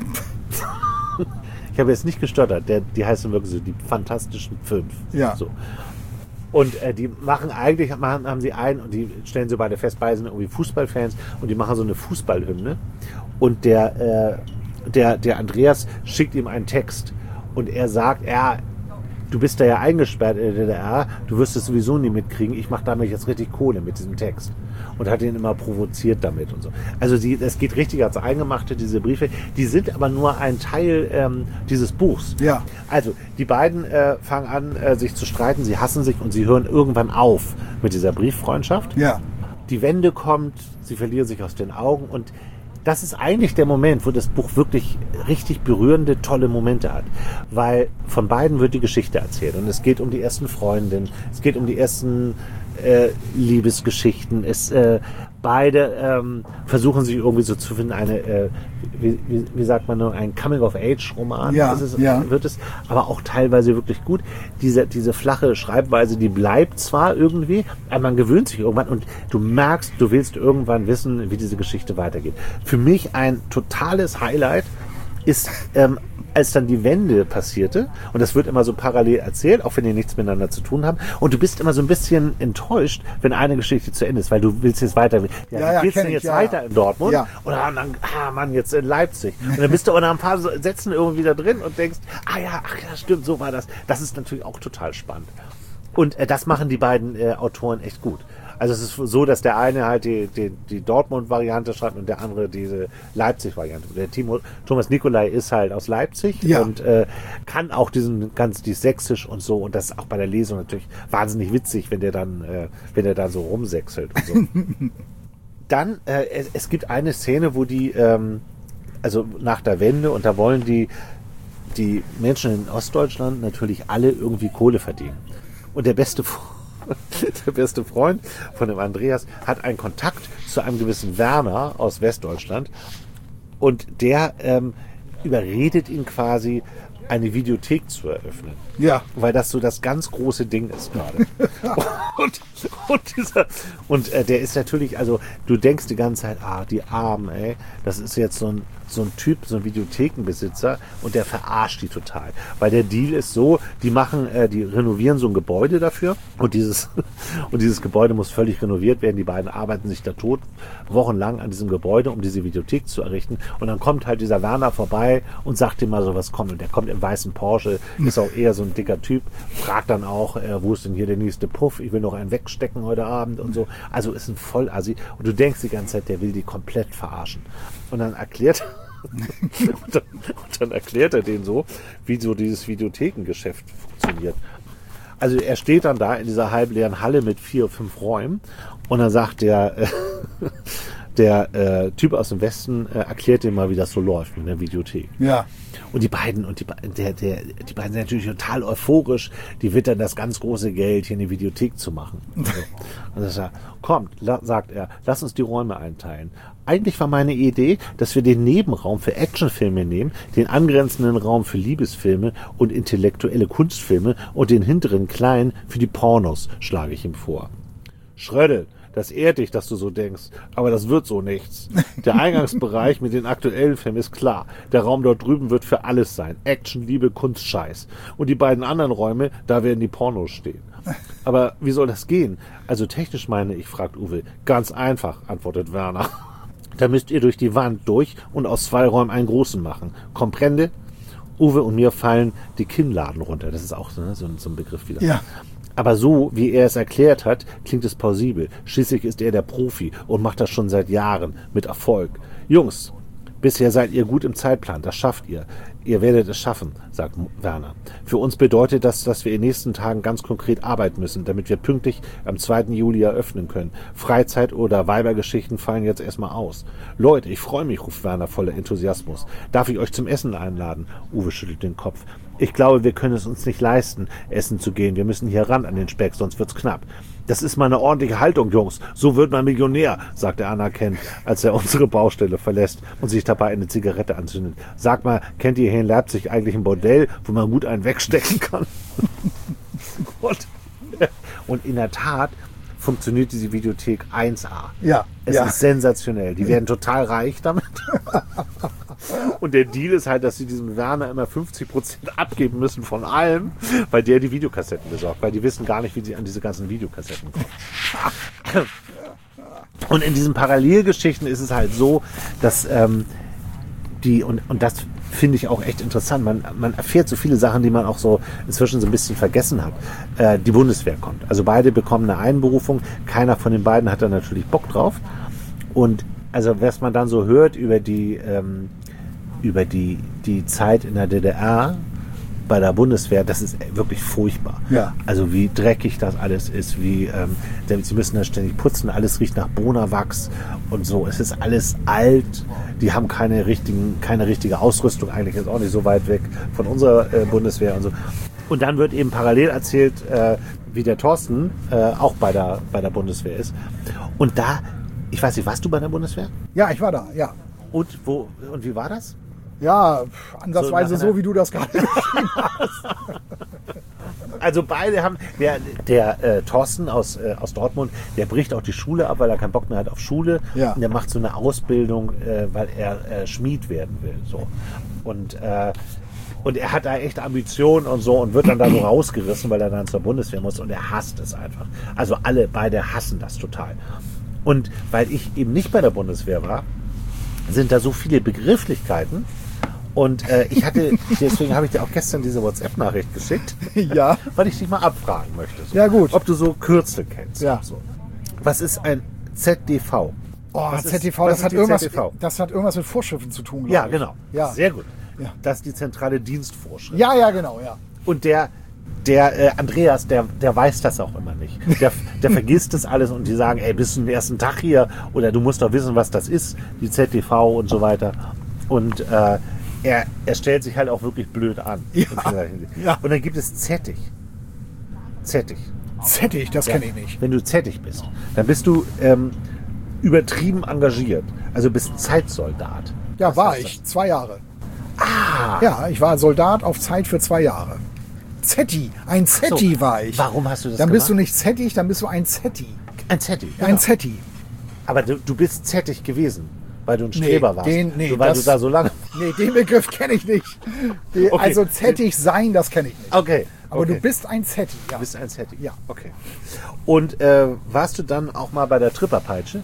Ich habe jetzt nicht gestottert. Die heißen wirklich so die Fantastischen 5. Ja. So. Und die machen eigentlich, haben sie einen, und die stellen sie beide fest, beide sind irgendwie Fußballfans, und die machen so eine Fußballhymne. Und der Andreas schickt ihm einen Text. Und er sagt, du bist da ja eingesperrt in der DDR, du wirst es sowieso nie mitkriegen, ich mache damit jetzt richtig Kohle mit diesem Text. Und hat ihn immer provoziert damit und so. Also es geht richtig als Eingemachte, diese Briefe. Die sind aber nur ein Teil dieses Buchs. Ja. Also die beiden fangen an, sich zu streiten, sie hassen sich und sie hören irgendwann auf mit dieser Brieffreundschaft. Ja. Die Wende kommt, sie verlieren sich aus den Augen und das ist eigentlich der Moment, wo das Buch wirklich richtig berührende, tolle Momente hat. Weil von beiden wird die Geschichte erzählt. Und es geht um die ersten Freundinnen, es geht um die ersten Liebesgeschichten. Beide versuchen sich irgendwie so zu finden, wie sagt man nur, ein Coming-of-Age-Roman wird es, aber auch teilweise wirklich gut. Diese flache Schreibweise, die bleibt zwar irgendwie, aber man gewöhnt sich irgendwann und du merkst, du willst irgendwann wissen, wie diese Geschichte weitergeht. Für mich ein totales Highlight ist, als dann die Wende passierte, und das wird immer so parallel erzählt, auch wenn die nichts miteinander zu tun haben, und du bist immer so ein bisschen enttäuscht, wenn eine Geschichte zu Ende ist, weil du willst jetzt weiter, geht's denn jetzt weiter in Dortmund? Ja. Oder dann, Mann, jetzt in Leipzig. Und dann bist du aber nach ein paar Sätzen irgendwie wieder drin und denkst, ja, stimmt, so war das. Das ist natürlich auch total spannend. Und das machen die beiden Autoren echt gut. Also es ist so, dass der eine halt die Dortmund-Variante schreibt und der andere diese Leipzig-Variante. Der Thomas Nicolai ist halt aus Leipzig und kann auch die Sächsisch und so. Und das ist auch bei der Lesung natürlich wahnsinnig witzig, wenn der dann so rumsächselt und so. Dann, es gibt eine Szene, wo die, also nach der Wende, und da wollen die Menschen in Ostdeutschland natürlich alle irgendwie Kohle verdienen. Und der beste Freund von dem Andreas hat einen Kontakt zu einem gewissen Werner aus Westdeutschland und der überredet ihn quasi, eine Videothek zu eröffnen. Ja. Weil das so das ganz große Ding ist gerade. und der ist natürlich, also du denkst die ganze Zeit, die Armen, das ist jetzt so ein Typ, so ein Videothekenbesitzer, und der verarscht die total. Weil der Deal ist so, die renovieren so ein Gebäude dafür und dieses Gebäude muss völlig renoviert werden. Die beiden arbeiten sich da tot wochenlang an diesem Gebäude, um diese Videothek zu errichten. Und dann kommt halt dieser Werner vorbei und sagt ihm mal so, was kommt. Und der kommt im weißen Porsche, ist auch eher so ein dicker Typ, fragt dann auch, wo ist denn hier der nächste Puff? Ich will noch einen wegstecken heute Abend und so. Also ist ein Vollassi. Und du denkst die ganze Zeit, der will die komplett verarschen. Und dann erklärt er denen so, wie so dieses Videothekengeschäft funktioniert. Also er steht dann da in dieser halbleeren Halle mit 4, 5 Räumen und dann sagt der Typ aus dem Westen erklärt dem mal, wie das so läuft mit der Videothek. Ja. Und die beiden sind natürlich total euphorisch. Die wittern das ganz große Geld, hier eine Videothek zu machen. Und dann sagt er, kommt, sagt er, lass uns die Räume einteilen. Eigentlich war meine Idee, dass wir den Nebenraum für Actionfilme nehmen, den angrenzenden Raum für Liebesfilme und intellektuelle Kunstfilme und den hinteren kleinen für die Pornos, schlage ich ihm vor. Schrödel, das ehrt dich, dass du so denkst, aber das wird so nichts. Der Eingangsbereich mit den aktuellen Filmen ist klar. Der Raum dort drüben wird für alles sein. Action, Liebe, Kunst, Scheiß. Und die beiden anderen Räume, da werden die Pornos stehen. Aber wie soll das gehen? Also technisch meine ich, fragt Uwe. Ganz einfach, antwortet Werner. Da müsst ihr durch die Wand durch und aus 2 Räumen einen großen machen. Komprende? Uwe und mir fallen die Kinnladen runter. Das ist auch so ein Begriff wieder. Ja. Aber so, wie er es erklärt hat, klingt es plausibel. Schließlich ist er der Profi und macht das schon seit Jahren mit Erfolg. Jungs, bisher seid ihr gut im Zeitplan, das schafft ihr. Ihr werdet es schaffen, sagt Werner. Für uns bedeutet das, dass wir in den nächsten Tagen ganz konkret arbeiten müssen, damit wir pünktlich am 2. Juli eröffnen können. Freizeit- oder Weibergeschichten fallen jetzt erstmal aus. Leute, ich freue mich, ruft Werner voller Enthusiasmus. Darf ich euch zum Essen einladen? Uwe schüttelt den Kopf. Ich glaube, wir können es uns nicht leisten, essen zu gehen. Wir müssen hier ran an den Speck, sonst wird's knapp. Das ist mal eine ordentliche Haltung, Jungs. So wird man Millionär, sagt er anerkennend, als er unsere Baustelle verlässt und sich dabei eine Zigarette anzündet. Sag mal, kennt ihr hier in Leipzig eigentlich ein Bordell, wo man gut einen wegstecken kann? Und in der Tat funktioniert diese Videothek 1A. Ja. Es ist sensationell. Die werden total reich damit. Und der Deal ist halt, dass sie diesem Werner immer 50% abgeben müssen von allem, weil der die Videokassetten besorgt, weil die wissen gar nicht, wie sie an diese ganzen Videokassetten kommen. Und in diesen Parallelgeschichten ist es halt so, dass und das finde ich auch echt interessant, man erfährt so viele Sachen, die man auch so inzwischen so ein bisschen vergessen hat. Die Bundeswehr kommt. Also beide bekommen eine Einberufung. Keiner von den beiden hat da natürlich Bock drauf. Und also was man dann so hört über die Zeit in der DDR bei der Bundeswehr, das ist wirklich furchtbar. Ja. Also wie dreckig das alles ist, sie müssen da ständig putzen, alles riecht nach Bonawachs und so. Es ist alles alt, die haben keine richtige Ausrüstung, eigentlich ist auch nicht so weit weg von unserer Bundeswehr und so. Und dann wird eben parallel erzählt, wie der Thorsten auch bei der Bundeswehr ist. Und da, ich weiß nicht, warst du bei der Bundeswehr? Ja, ich war da, ja. Und wie war das? Ja, ansatzweise so, wie du das gerade beschrieben hast. Also beide haben, der Thorsten aus Dortmund, der bricht auch die Schule ab, weil er keinen Bock mehr hat auf Schule. Ja. Und der macht so eine Ausbildung, weil er Schmied werden will. So. Und er hat da echt Ambitionen und so und wird dann da so rausgerissen, weil er dann zur Bundeswehr muss und er hasst es einfach. Also beide hassen das total. Und weil ich eben nicht bei der Bundeswehr war, sind da so viele Begrifflichkeiten. Und deswegen habe ich dir auch gestern diese WhatsApp-Nachricht geschickt, Ja. weil ich dich mal abfragen möchte. So. Ja, gut. Ob du so Kürzel kennst. Ja. So. Was ist ein ZDV? Oh, Was ist- ZTV, was das ist hat, die irgendwas, ZTV? das hat irgendwas mit Vorschriften zu tun, Ja, glaub ich. genau. Ja. Sehr gut. Ja. Das ist die zentrale Dienstvorschrift. Ja, genau, ja. Und der Andreas, der weiß das auch immer nicht. Der vergisst das alles und die sagen, ey, bist du den ersten Tag hier oder du musst doch wissen, was das ist, die ZTV und so weiter. Und er stellt sich halt auch wirklich blöd an. Ja. Ja. Und dann gibt es Zettig. Zettig, das kenne ich nicht. Wenn du zettig bist, dann bist du übertrieben engagiert. Also bist Zeitsoldat. Ja, Was war heißt ich. 2 Jahre. Ah. Ja, ich war Soldat auf Zeit für 2 Jahre. Ein Zetti So, war ich. Warum hast du das Dann bist du gemacht? nicht Zettig, dann bist du ein Zetti. Ein Zetti. Ein Zetti. Aber du bist zettig gewesen, weil du ein Streber warst. nee, weil das- du da so lange... Nee, den Begriff kenne ich nicht. Okay. Also Zettig sein, das kenne ich nicht. Okay. Aber okay. du bist ein Zetti, ja. Du bist ein Zettig. Ja. Okay. Und warst du dann auch mal bei der Tripperpeitsche?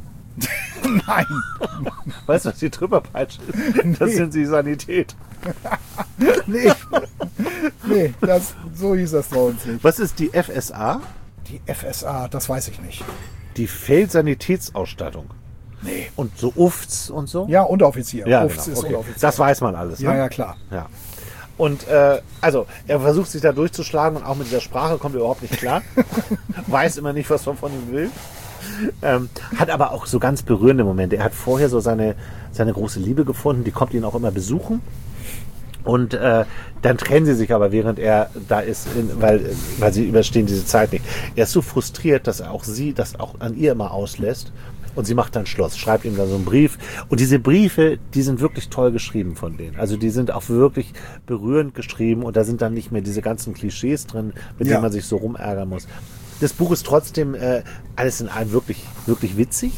Nein. Weißt du, was die Tripperpeitsche ist? Das Nee. sind die Sanität. Nee. Nee, so hieß das bei uns nicht. Was ist die FSA? Die FSA, das weiß ich nicht. Die Feldsanitätsausstattung. Nee. Und so UFTs und so? Ja, Unteroffizier. Ja, Ufts genau. ist Okay. Unteroffizier. Das weiß man alles. Ja, ne? ja, klar. Ja. Und also er versucht sich da durchzuschlagen und auch mit dieser Sprache kommt er überhaupt nicht klar. Weiß immer nicht, was man von ihm will. Hat aber auch so ganz berührende Momente. Er hat vorher so seine große Liebe gefunden, die kommt ihn auch immer besuchen. Und dann trennen sie sich aber, während er da ist, weil sie überstehen diese Zeit nicht. Er ist so frustriert, dass er auch sie das auch an ihr immer auslässt. Und sie macht dann Schluss, schreibt ihm dann so einen Brief. Und diese Briefe, die sind wirklich toll geschrieben von denen. Also die sind auch wirklich berührend geschrieben. Und da sind dann nicht mehr diese ganzen Klischees drin, mit denen man sich so rumärgern muss. Das Buch ist trotzdem alles in allem wirklich, wirklich witzig.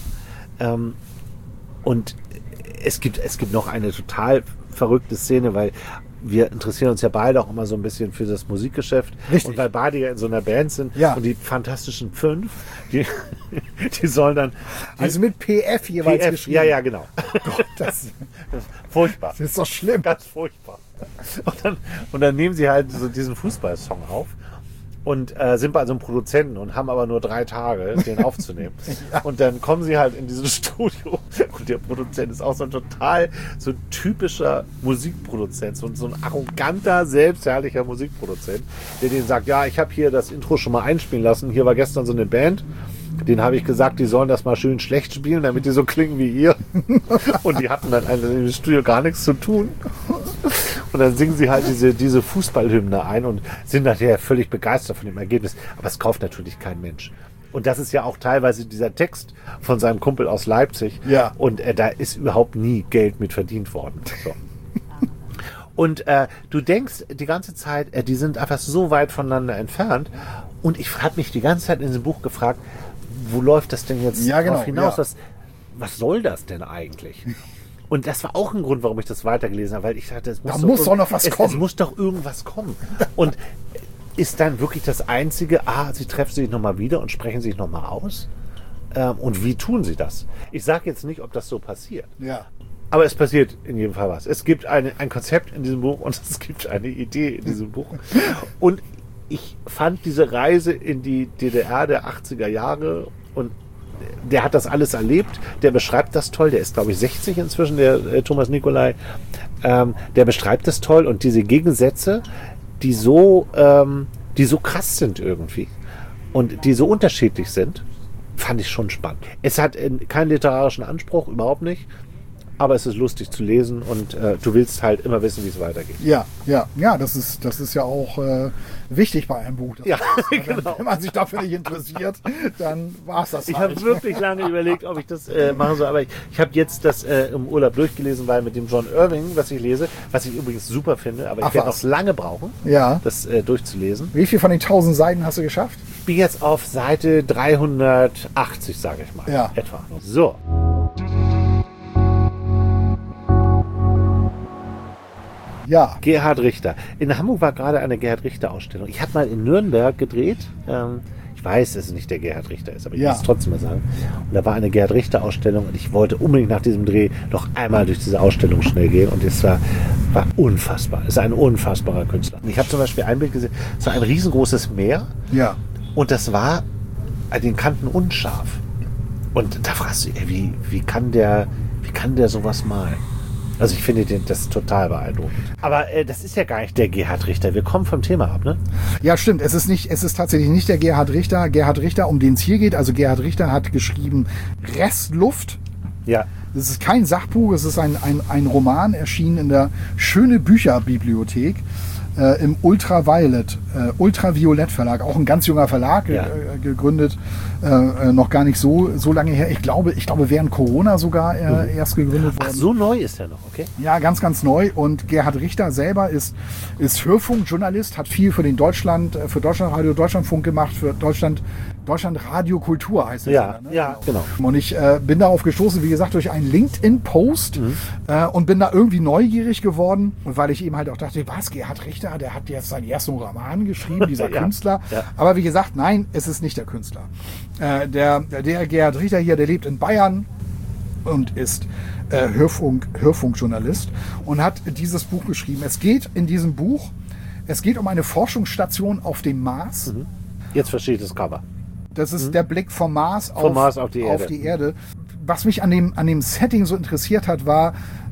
Und es gibt noch eine total verrückte Szene, weil wir interessieren uns ja beide auch immer so ein bisschen für das Musikgeschäft. Richtig. Und weil beide ja in so einer Band sind. Ja. Und die Fantastischen Fünf, die sollen dann... Also mit PF jeweils geschrieben. Ja, genau. Gott, das Furchtbar. ist doch schlimm. Ganz furchtbar. Und dann nehmen sie halt so diesen Fußballsong auf und sind bei so einem Produzenten und haben aber nur 3 Tage, den aufzunehmen. Und dann kommen sie halt in dieses Studio und der Produzent ist auch so ein total so ein typischer Musikproduzent, so ein arroganter, selbstherrlicher Musikproduzent, der denen sagt, ja, ich habe hier das Intro schon mal einspielen lassen, hier war gestern so eine Band, denen habe ich gesagt, die sollen das mal schön schlecht spielen, damit die so klingen wie ihr. Und die hatten dann im Studio gar nichts zu tun. Und dann singen sie halt diese Fußballhymne ein und sind nachher völlig begeistert von dem Ergebnis. Aber es kauft natürlich kein Mensch. Und das ist ja auch teilweise dieser Text von seinem Kumpel aus Leipzig. Ja. Und da ist überhaupt nie Geld mit verdient worden. So. Und du denkst die ganze Zeit, die sind einfach so weit voneinander entfernt. Und ich habe mich die ganze Zeit in diesem Buch gefragt, wo läuft das denn jetzt drauf hinaus? Ja. Was soll das denn eigentlich? Und das war auch ein Grund, warum ich das weitergelesen habe, weil ich dachte, es muss doch noch was kommen. Es muss doch irgendwas kommen. Und ist dann wirklich das Einzige, sie treffen sich nochmal wieder und sprechen sich nochmal aus? Und wie tun sie das? Ich sage jetzt nicht, ob das so passiert. Ja. Aber es passiert in jedem Fall was. Es gibt ein Konzept in diesem Buch und es gibt eine Idee in diesem Buch. Und ich fand diese Reise in die DDR der 80er Jahre und der hat das alles erlebt, der beschreibt das toll, der ist glaube ich 60 inzwischen, der Thomas Nicolai, der beschreibt das toll und diese Gegensätze, die so krass sind irgendwie und die so unterschiedlich sind, fand ich schon spannend. Es hat keinen literarischen Anspruch, überhaupt nicht. Aber es ist lustig zu lesen und du willst halt immer wissen, wie es weitergeht. Ja, das ist ja auch wichtig bei einem Buch. Ja, genau. Wenn man sich dafür nicht interessiert, dann war es das Ich halt. habe wirklich lange überlegt, ob ich das machen soll, aber ich habe jetzt das im Urlaub durchgelesen, weil mit dem John Irving, was ich lese, was ich übrigens super finde, aber ich werde noch lange brauchen, das durchzulesen. Wie viel von den 1000 Seiten hast du geschafft? Ich bin jetzt auf Seite 380, sage ich mal. Ja. Etwa. So. Ja. Gerhard Richter. In Hamburg war gerade eine Gerhard Richter-Ausstellung. Ich habe mal in Nürnberg gedreht. Ich weiß, dass es nicht der Gerhard Richter ist, aber ich muss es trotzdem mal sagen. Und da war eine Gerhard Richter-Ausstellung und ich wollte unbedingt nach diesem Dreh noch einmal durch diese Ausstellung schnell gehen und es war unfassbar. Es ist ein unfassbarer Künstler. Ich habe zum Beispiel ein Bild gesehen, es war ein riesengroßes Meer und das war an den Kanten unscharf. Und da fragst du, wie kann der sowas malen? Also ich finde das total beeindruckend. Aber das ist ja gar nicht der Gerhard Richter. Wir kommen vom Thema ab, ne? Ja, stimmt. Es ist tatsächlich nicht der Gerhard Richter. Gerhard Richter, um den es hier geht. Also Gerhard Richter hat geschrieben Restluft. Ja. Das ist kein Sachbuch, es ist ein Roman, erschienen in der Schöne Bücherbibliothek im Ultraviolett Verlag. Auch ein ganz junger Verlag, gegründet, noch gar nicht so lange her. Ich glaube während Corona sogar erst gegründet worden. Ach, so neu ist er noch, okay? Ja, ganz, ganz neu. Und Gerhard Richter selber ist Hörfunkjournalist, hat viel für Deutschlandradio Deutschlandfunk gemacht, für Deutschlandradio Kultur heißt es. Ja, ne? ja, genau. Und ich bin darauf gestoßen, wie gesagt, durch einen LinkedIn-Post und bin da irgendwie neugierig geworden, weil ich eben halt auch dachte, was, Gerhard Richter, der hat jetzt seinen ersten Roman geschrieben, dieser Künstler. Ja. Aber wie gesagt, nein, es ist nicht der Künstler. Der Gerhard Richter hier, der lebt in Bayern und ist Hörfunkjournalist und hat dieses Buch geschrieben. Es geht in diesem Buch, um eine Forschungsstation auf dem Mars. Jetzt verstehe ich das Cover. Das ist der Blick vom Mars auf die Erde. Was mich an dem Setting so interessiert hat, war,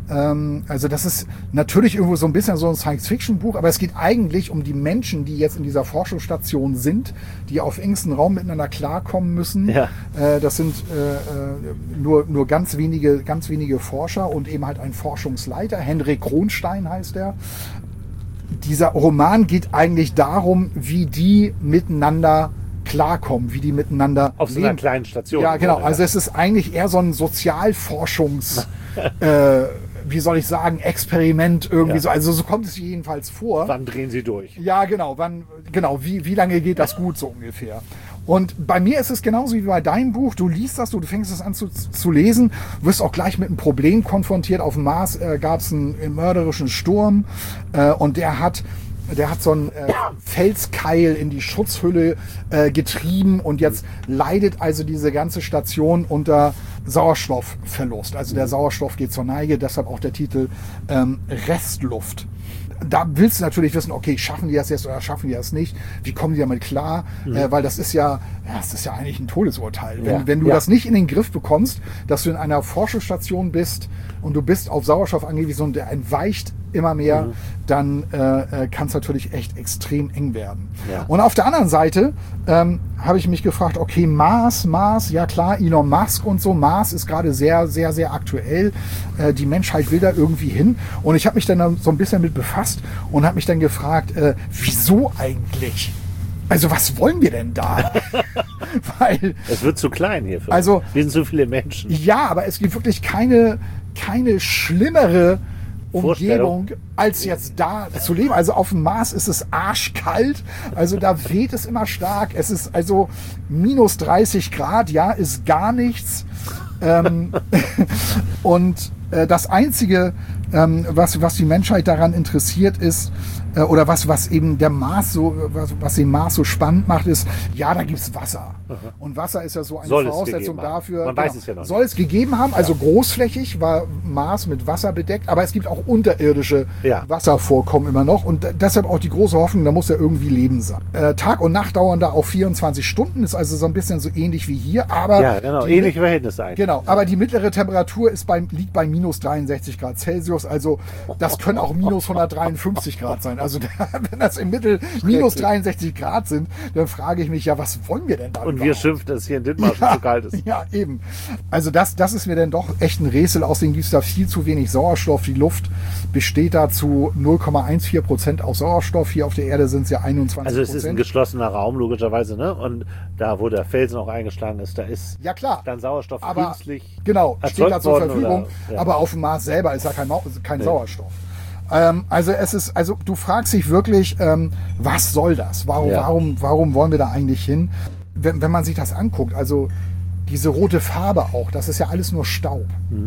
Also das ist natürlich irgendwo so ein bisschen so ein Science-Fiction-Buch, aber es geht eigentlich um die Menschen, die jetzt in dieser Forschungsstation sind, die auf engstem Raum miteinander klarkommen müssen. Ja. Das sind nur ganz wenige Forscher und eben halt ein Forschungsleiter. Henrik Kronstein heißt er. Dieser Roman geht eigentlich darum, wie die miteinander klarkommen, wie die miteinander auf so einer kleinen Station. Ja, genau. Also es ist eigentlich eher so ein Sozialforschungs wie soll ich sagen, Experiment irgendwie so. Also so kommt es jedenfalls vor. Wann drehen sie durch? Ja, genau. Wie lange geht das gut so ungefähr? Und bei mir ist es genauso wie bei deinem Buch. Du liest das, du fängst es an zu lesen, wirst auch gleich mit einem Problem konfrontiert. Auf dem Mars gab es einen mörderischen Sturm und der hat so einen Felskeil in die Schutzhülle getrieben und jetzt leidet also diese ganze Station unter Sauerstoffverlust. Also der Sauerstoff geht zur Neige, deshalb auch der Titel Restluft. Da willst du natürlich wissen, okay, schaffen die das jetzt oder schaffen die das nicht? Wie kommen die damit klar? Weil das ist ja eigentlich ein Todesurteil. Wenn du das nicht in den Griff bekommst, dass du in einer Forschungsstation bist und du bist auf Sauerstoff angewiesen und der entweicht immer mehr, dann kann es natürlich echt extrem eng werden. Ja. Und auf der anderen Seite habe ich mich gefragt, okay, Mars, ja klar, Elon Musk und so, Mars ist gerade sehr, sehr, sehr aktuell. Die Menschheit will da irgendwie hin. Und ich habe mich dann so ein bisschen mit befasst und habe mich dann gefragt, wieso eigentlich? Also was wollen wir denn da? Weil es wird zu klein hier. Also wir sind zu viele Menschen. Ja, aber es gibt wirklich keine schlimmere Umgebung, als jetzt da zu leben. Also auf dem Mars ist es arschkalt, also da weht es immer stark. Es ist also minus 30 Grad, ja, ist gar nichts. Und das Einzige, was die Menschheit daran interessiert ist, oder was eben der Mars was den Mars so spannend macht, ist, ja, da gibt's Wasser. Und Wasser ist ja so eine Voraussetzung dafür. Man weiß es ja noch soll es gegeben haben, also großflächig war Mars mit Wasser bedeckt, aber es gibt auch unterirdische Wasservorkommen immer noch und deshalb auch die große Hoffnung, da muss ja irgendwie Leben sein. Tag und Nacht dauern da auch 24 Stunden, ist also so ein bisschen so ähnlich wie hier, aber ja, genau, ähnliche Verhältnisse eigentlich. Genau, aber die mittlere Temperatur liegt bei minus 63 Grad Celsius, also das können auch minus 153 Grad sein. Also wenn das im Mittel minus 63 Grad sind, dann frage ich mich ja, was wollen wir denn da Und wir schimpfen, dass es hier in Dithmarschen zu kalt ist. Ja, eben. Also das ist mir dann doch echt ein Rätsel. Außerdem gibt es da viel zu wenig Sauerstoff. Die Luft besteht da zu 0,14% aus Sauerstoff. Hier auf der Erde sind es ja 21%. Also es ist ein geschlossener Raum, logischerweise, ne? Und da, wo der Felsen auch eingeschlagen ist, da ist dann Sauerstoff künstlich steht da zur Verfügung. Oder, aber auf dem Mars selber ist ja kein Sauerstoff. Also du fragst dich wirklich, was soll das? Warum wollen wir da eigentlich hin? Wenn man sich das anguckt, also diese rote Farbe auch, das ist ja alles nur Staub.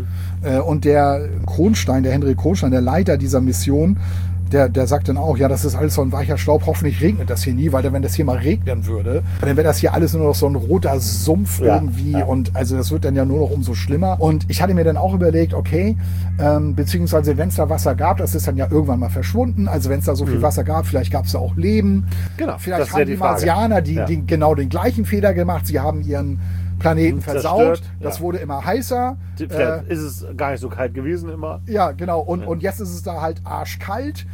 Und der Henrik Kronstein, der Leiter dieser Mission, der sagt dann auch, ja, das ist alles so ein weicher Staub, hoffentlich regnet das hier nie, weil wenn das hier mal regnen würde, dann wäre das hier alles nur noch so ein roter Sumpf irgendwie und also das wird dann ja nur noch umso schlimmer. Und ich hatte mir dann auch überlegt, okay, beziehungsweise wenn es da Wasser gab, das ist dann ja irgendwann mal verschwunden, also wenn es da so viel Wasser gab, vielleicht gab es da auch Leben. Genau, vielleicht haben die Marsianer genau den gleichen Fehler gemacht, sie haben ihren Planeten versaut, das wurde immer heißer. Vielleicht ist es gar nicht so kalt gewesen immer. Ja, genau. Und jetzt ist es da halt arschkalt.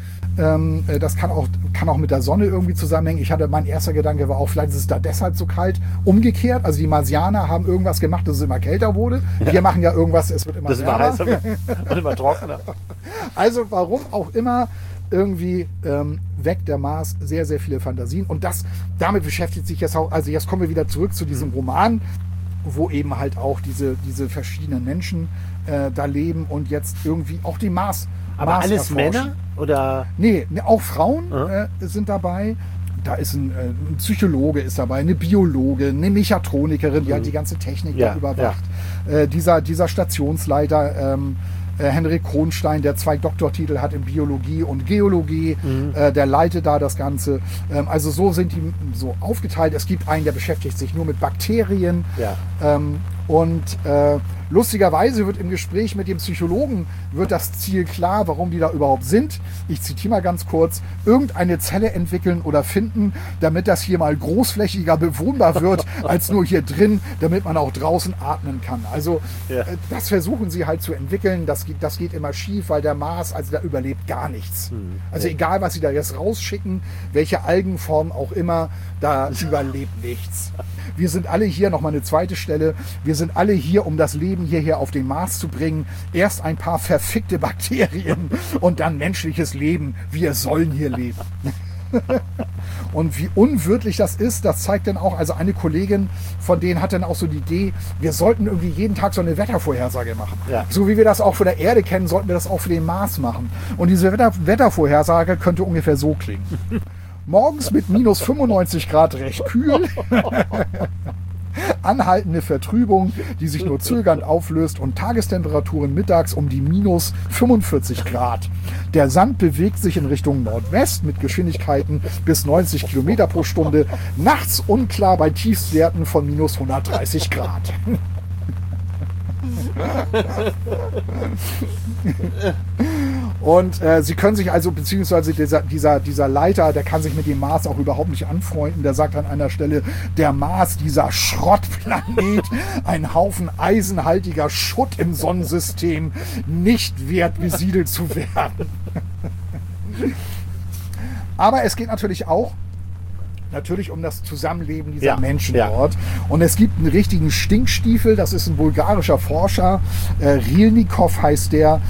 Das kann auch mit der Sonne irgendwie zusammenhängen. Mein erster Gedanke war auch, vielleicht ist es da deshalb so kalt. Umgekehrt, also die Marsianer haben irgendwas gemacht, dass es immer kälter wurde. Wir machen ja irgendwas, es wird immer wärmer. Heißer und immer trockener. Also warum auch immer, irgendwie weckt der Mars sehr, sehr viele Fantasien. Und damit beschäftigt sich jetzt auch, also jetzt kommen wir wieder zurück zu diesem Roman, wo eben halt auch diese verschiedenen Menschen da leben und jetzt irgendwie auch die Mars. Aber Mars alles erforschen. Männer? Oder? Nee, auch Frauen sind dabei. Da ist ein Psychologe ist dabei, eine Biologe, eine Mechatronikerin, die halt die ganze Technik da überwacht. Dieser Stationsleiter Henrik Kronstein, der 2 Doktortitel hat in Biologie und Geologie, der leitet da das Ganze. Also so sind die so aufgeteilt. Es gibt einen, der beschäftigt sich nur mit Bakterien. Und lustigerweise wird im Gespräch mit dem Psychologen wird das Ziel klar, warum die da überhaupt sind. Ich zitiere mal ganz kurz. Irgendeine Zelle entwickeln oder finden, damit das hier mal großflächiger bewohnbar wird, als nur hier drin, damit man auch draußen atmen kann. Also das versuchen sie halt zu entwickeln. Das geht immer schief, weil der Mars, also da überlebt gar nichts. Also egal, was sie da jetzt rausschicken, welche Algenform auch immer, da überlebt nichts. Wir sind alle hier, nochmal eine zweite Stelle, wir sind alle hier, um das Leben hierher auf den Mars zu bringen. Erst ein paar verfickte Bakterien und dann menschliches Leben. Wir sollen hier leben. Und wie unwirtlich das ist, das zeigt dann auch, also eine Kollegin von denen hat dann auch so die Idee, wir sollten irgendwie jeden Tag so eine Wettervorhersage machen. Ja. So wie wir das auch von der Erde kennen, sollten wir das auch für den Mars machen. Und diese Wettervorhersage könnte ungefähr so klingen. Morgens mit minus 95 Grad recht kühl. Anhaltende Vertrübung, die sich nur zögernd auflöst und Tagestemperaturen mittags um die minus 45 Grad. Der Sand bewegt sich in Richtung Nordwest mit Geschwindigkeiten bis 90 Kilometer pro Stunde. Nachts unklar bei Tiefstwerten von minus 130 Grad. Und sie können sich also, beziehungsweise dieser Leiter, der kann sich mit dem Mars auch überhaupt nicht anfreunden. Der sagt an einer Stelle, der Mars, dieser Schrottplanet, ein Haufen eisenhaltiger Schutt im Sonnensystem, nicht wert besiedelt zu werden. Aber es geht natürlich auch um das Zusammenleben dieser Menschen dort. Und es gibt einen richtigen Stinkstiefel, das ist ein bulgarischer Forscher, Rilnikov heißt der,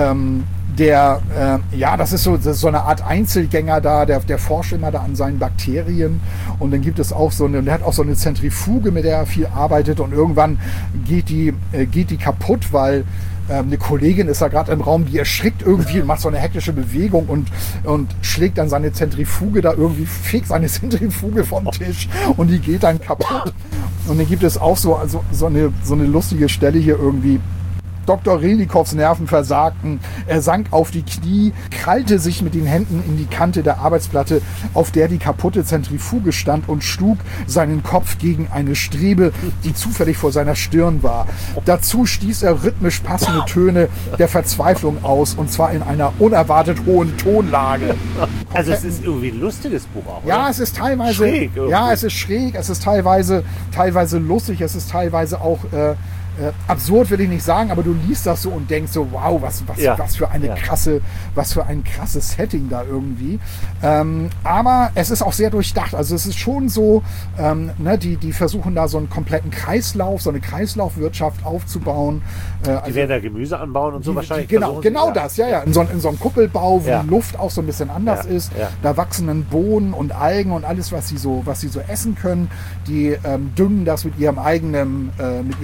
das ist so eine Art Einzelgänger da, der forscht immer da an seinen Bakterien. Und dann gibt es auch der hat auch so eine Zentrifuge, mit der er viel arbeitet, und irgendwann geht die kaputt, weil eine Kollegin ist da gerade im Raum, die erschrickt irgendwie und macht so eine hektische Bewegung und schlägt dann seine Zentrifuge da irgendwie, fegt seine Zentrifuge vom Tisch und die geht dann kaputt. Und dann gibt es auch so eine lustige Stelle hier irgendwie. Dr. Relikows Nerven versagten. Er sank auf die Knie, krallte sich mit den Händen in die Kante der Arbeitsplatte, auf der die kaputte Zentrifuge stand, und schlug seinen Kopf gegen eine Strebe, die zufällig vor seiner Stirn war. Dazu stieß er rhythmisch passende Töne der Verzweiflung aus, und zwar in einer unerwartet hohen Tonlage. Also es ist irgendwie ein lustiges Buch auch, oder? Ja, es ist teilweise schräg. Ja, es ist schräg, es ist teilweise lustig, es ist teilweise auch absurd will ich nicht sagen, aber du liest das so und denkst so, wow, was für ein krasses Setting da irgendwie. Aber es ist auch sehr durchdacht. Also es ist schon so, die versuchen da so einen kompletten Kreislauf, so eine Kreislaufwirtschaft aufzubauen. Die werden da Gemüse anbauen und so wahrscheinlich. Genau das, ja. In so einem Kuppelbau, wo die Luft auch so ein bisschen anders ist. Ja. Da wachsen dann Bohnen und Algen und alles, was sie so essen können. Die düngen das mit ihrem eigenen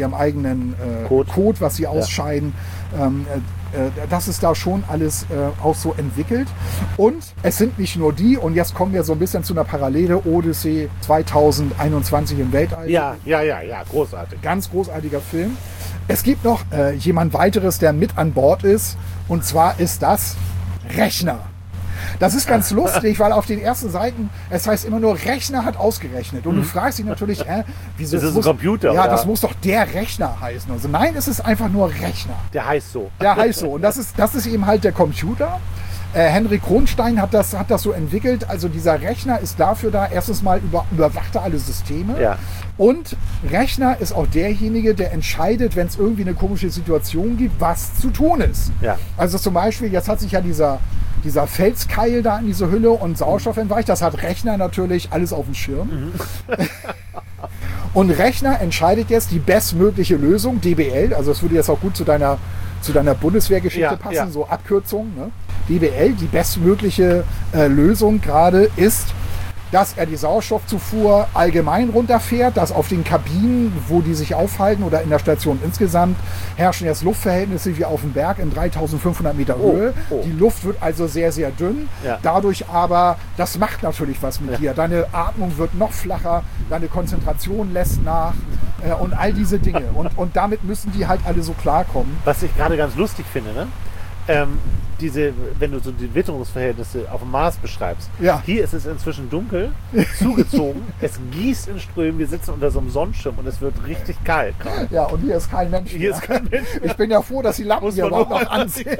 Kot, was sie ausscheiden. Das ist da schon alles auch so entwickelt. Und es sind nicht nur die, und jetzt kommen wir so ein bisschen zu einer Parallele, Odyssee 2021 im Weltall. Ja, großartig. Ganz großartiger Film. Es gibt noch jemand weiteres, der mit an Bord ist, und zwar ist das Rechner. Das ist ganz lustig, weil auf den ersten Seiten, es heißt immer nur, Rechner hat ausgerechnet. Und du fragst dich natürlich, wieso? Ist das ein Computer? Ja, oder? Das muss doch der Rechner heißen. Also nein, es ist einfach nur Rechner. Der heißt so. Und das ist eben halt der Computer. Henrik Kronstein hat das so entwickelt. Also dieser Rechner ist dafür da, erstens mal überwacht er alle Systeme. Ja. Und Rechner ist auch derjenige, der entscheidet, wenn es irgendwie eine komische Situation gibt, was zu tun ist. Ja. Also zum Beispiel, jetzt hat sich ja dieser Felskeil da in diese Hülle und Sauerstoff entweicht. Das hat Rechner natürlich alles auf dem Schirm. Und Rechner entscheidet jetzt die bestmögliche Lösung, DBL. Also das würde jetzt auch gut zu deiner Bundeswehrgeschichte passen, so Abkürzung. Ne? DBL, die bestmögliche Lösung gerade ist, dass er die Sauerstoffzufuhr allgemein runterfährt, dass auf den Kabinen, wo die sich aufhalten oder in der Station insgesamt, herrschen jetzt Luftverhältnisse wie auf dem Berg in 3500 Meter Höhe. Die Luft wird also sehr, sehr dünn. Ja. Dadurch aber, das macht natürlich was mit dir. Deine Atmung wird noch flacher, deine Konzentration lässt nach und all diese Dinge. Und damit müssen die halt alle so klarkommen. Was ich gerade ganz lustig finde, ne? wenn du so die Witterungsverhältnisse auf dem Mars beschreibst. Ja. Hier ist es inzwischen dunkel, zugezogen, es gießt in Strömen, wir sitzen unter so einem Sonnenschirm und es wird richtig kalt gerade. Ja, und hier ist kein Mensch Hier mehr. ist kein Mensch mehr. Ich bin ja froh, dass die Lampen Muss hier man überhaupt nur noch an sind.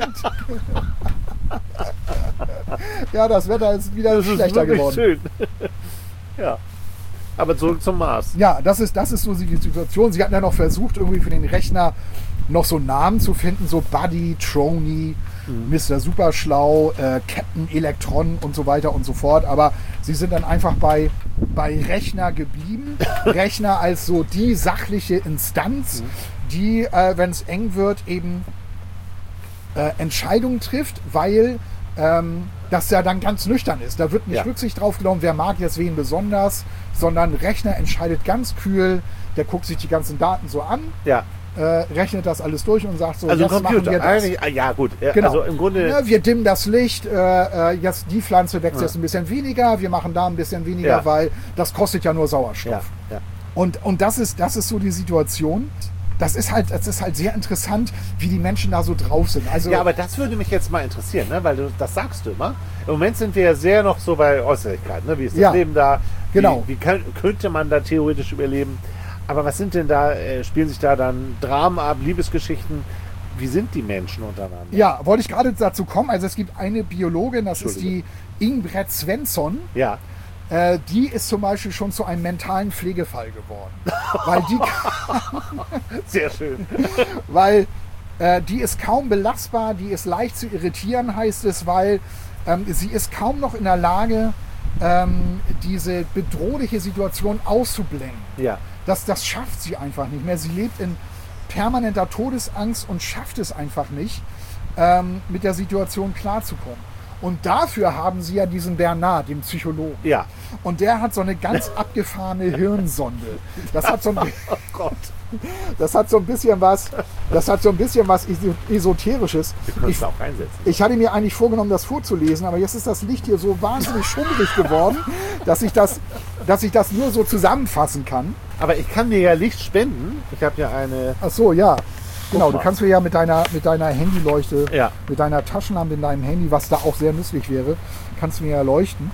Ja, das Wetter ist wieder Das ist schlechter wirklich geworden. schön. Ja. Aber zurück zum Mars. Ja, das ist so die Situation. Sie hatten ja noch versucht, irgendwie für den Rechner noch so Namen zu finden, so Buddy, Trony, Mr. Superschlau, Captain Elektron und so weiter und so fort. Aber sie sind dann einfach bei Rechner geblieben. Rechner als so die sachliche Instanz, die, wenn es eng wird, eben Entscheidungen trifft, weil das ja dann ganz nüchtern ist. Da wird nicht Rücksicht drauf genommen, wer mag jetzt wen besonders, sondern Rechner entscheidet ganz kühl, der guckt sich die ganzen Daten so an, Ja. rechnet das alles durch und sagt so, Also jetzt machen Computer. wir das. Eigentlich, ja, gut. Genau. Also im Grunde. Ja, wir dimmen das Licht, jetzt die Pflanze wächst jetzt ein bisschen weniger, wir machen da ein bisschen weniger, weil das kostet ja nur Sauerstoff. Ja. Und das ist so die Situation. Das ist halt sehr interessant, wie die Menschen da so drauf sind. Also, Ja, aber das würde mich jetzt mal interessieren, ne? Weil das sagst du immer. Im Moment sind wir ja sehr noch so bei Äußerlichkeiten. Ne? Wie ist das Leben da? Genau. Wie könnte man da theoretisch überleben? Aber was sind denn da, spielen sich da dann Dramen ab, Liebesgeschichten? Wie sind die Menschen untereinander? Ja, wollte ich gerade dazu kommen. Also es gibt eine Biologin, das ist die Ingrid Svensson. Ja. Die ist zum Beispiel schon zu einem mentalen Pflegefall geworden. Weil die Sehr schön. weil die ist kaum belastbar, die ist leicht zu irritieren, heißt es, weil sie ist kaum noch in der Lage, diese bedrohliche Situation auszublenden. Ja. Das schafft sie einfach nicht mehr. Sie lebt in permanenter Todesangst und schafft es einfach nicht, mit der Situation klarzukommen. Und dafür haben sie ja diesen Bernard, den Psychologen. Ja. Und der hat so eine ganz abgefahrene Hirnsonde. Das hat so ein, Oh Gott. das hat so ein bisschen was Esoterisches. Wir können es da auch reinsetzen. Ich hatte mir eigentlich vorgenommen, das vorzulesen, aber jetzt ist das Licht hier so wahnsinnig schummrig geworden, dass ich das nur so zusammenfassen kann. Aber ich kann dir ja Licht spenden. Ich habe ja eine. Ach so, ja. Genau, du mal. kannst mir ja mit deiner Handyleuchte, Ja. mit deiner Taschenlampe in deinem Handy, was da auch sehr nützlich wäre, kannst du mir ja leuchten.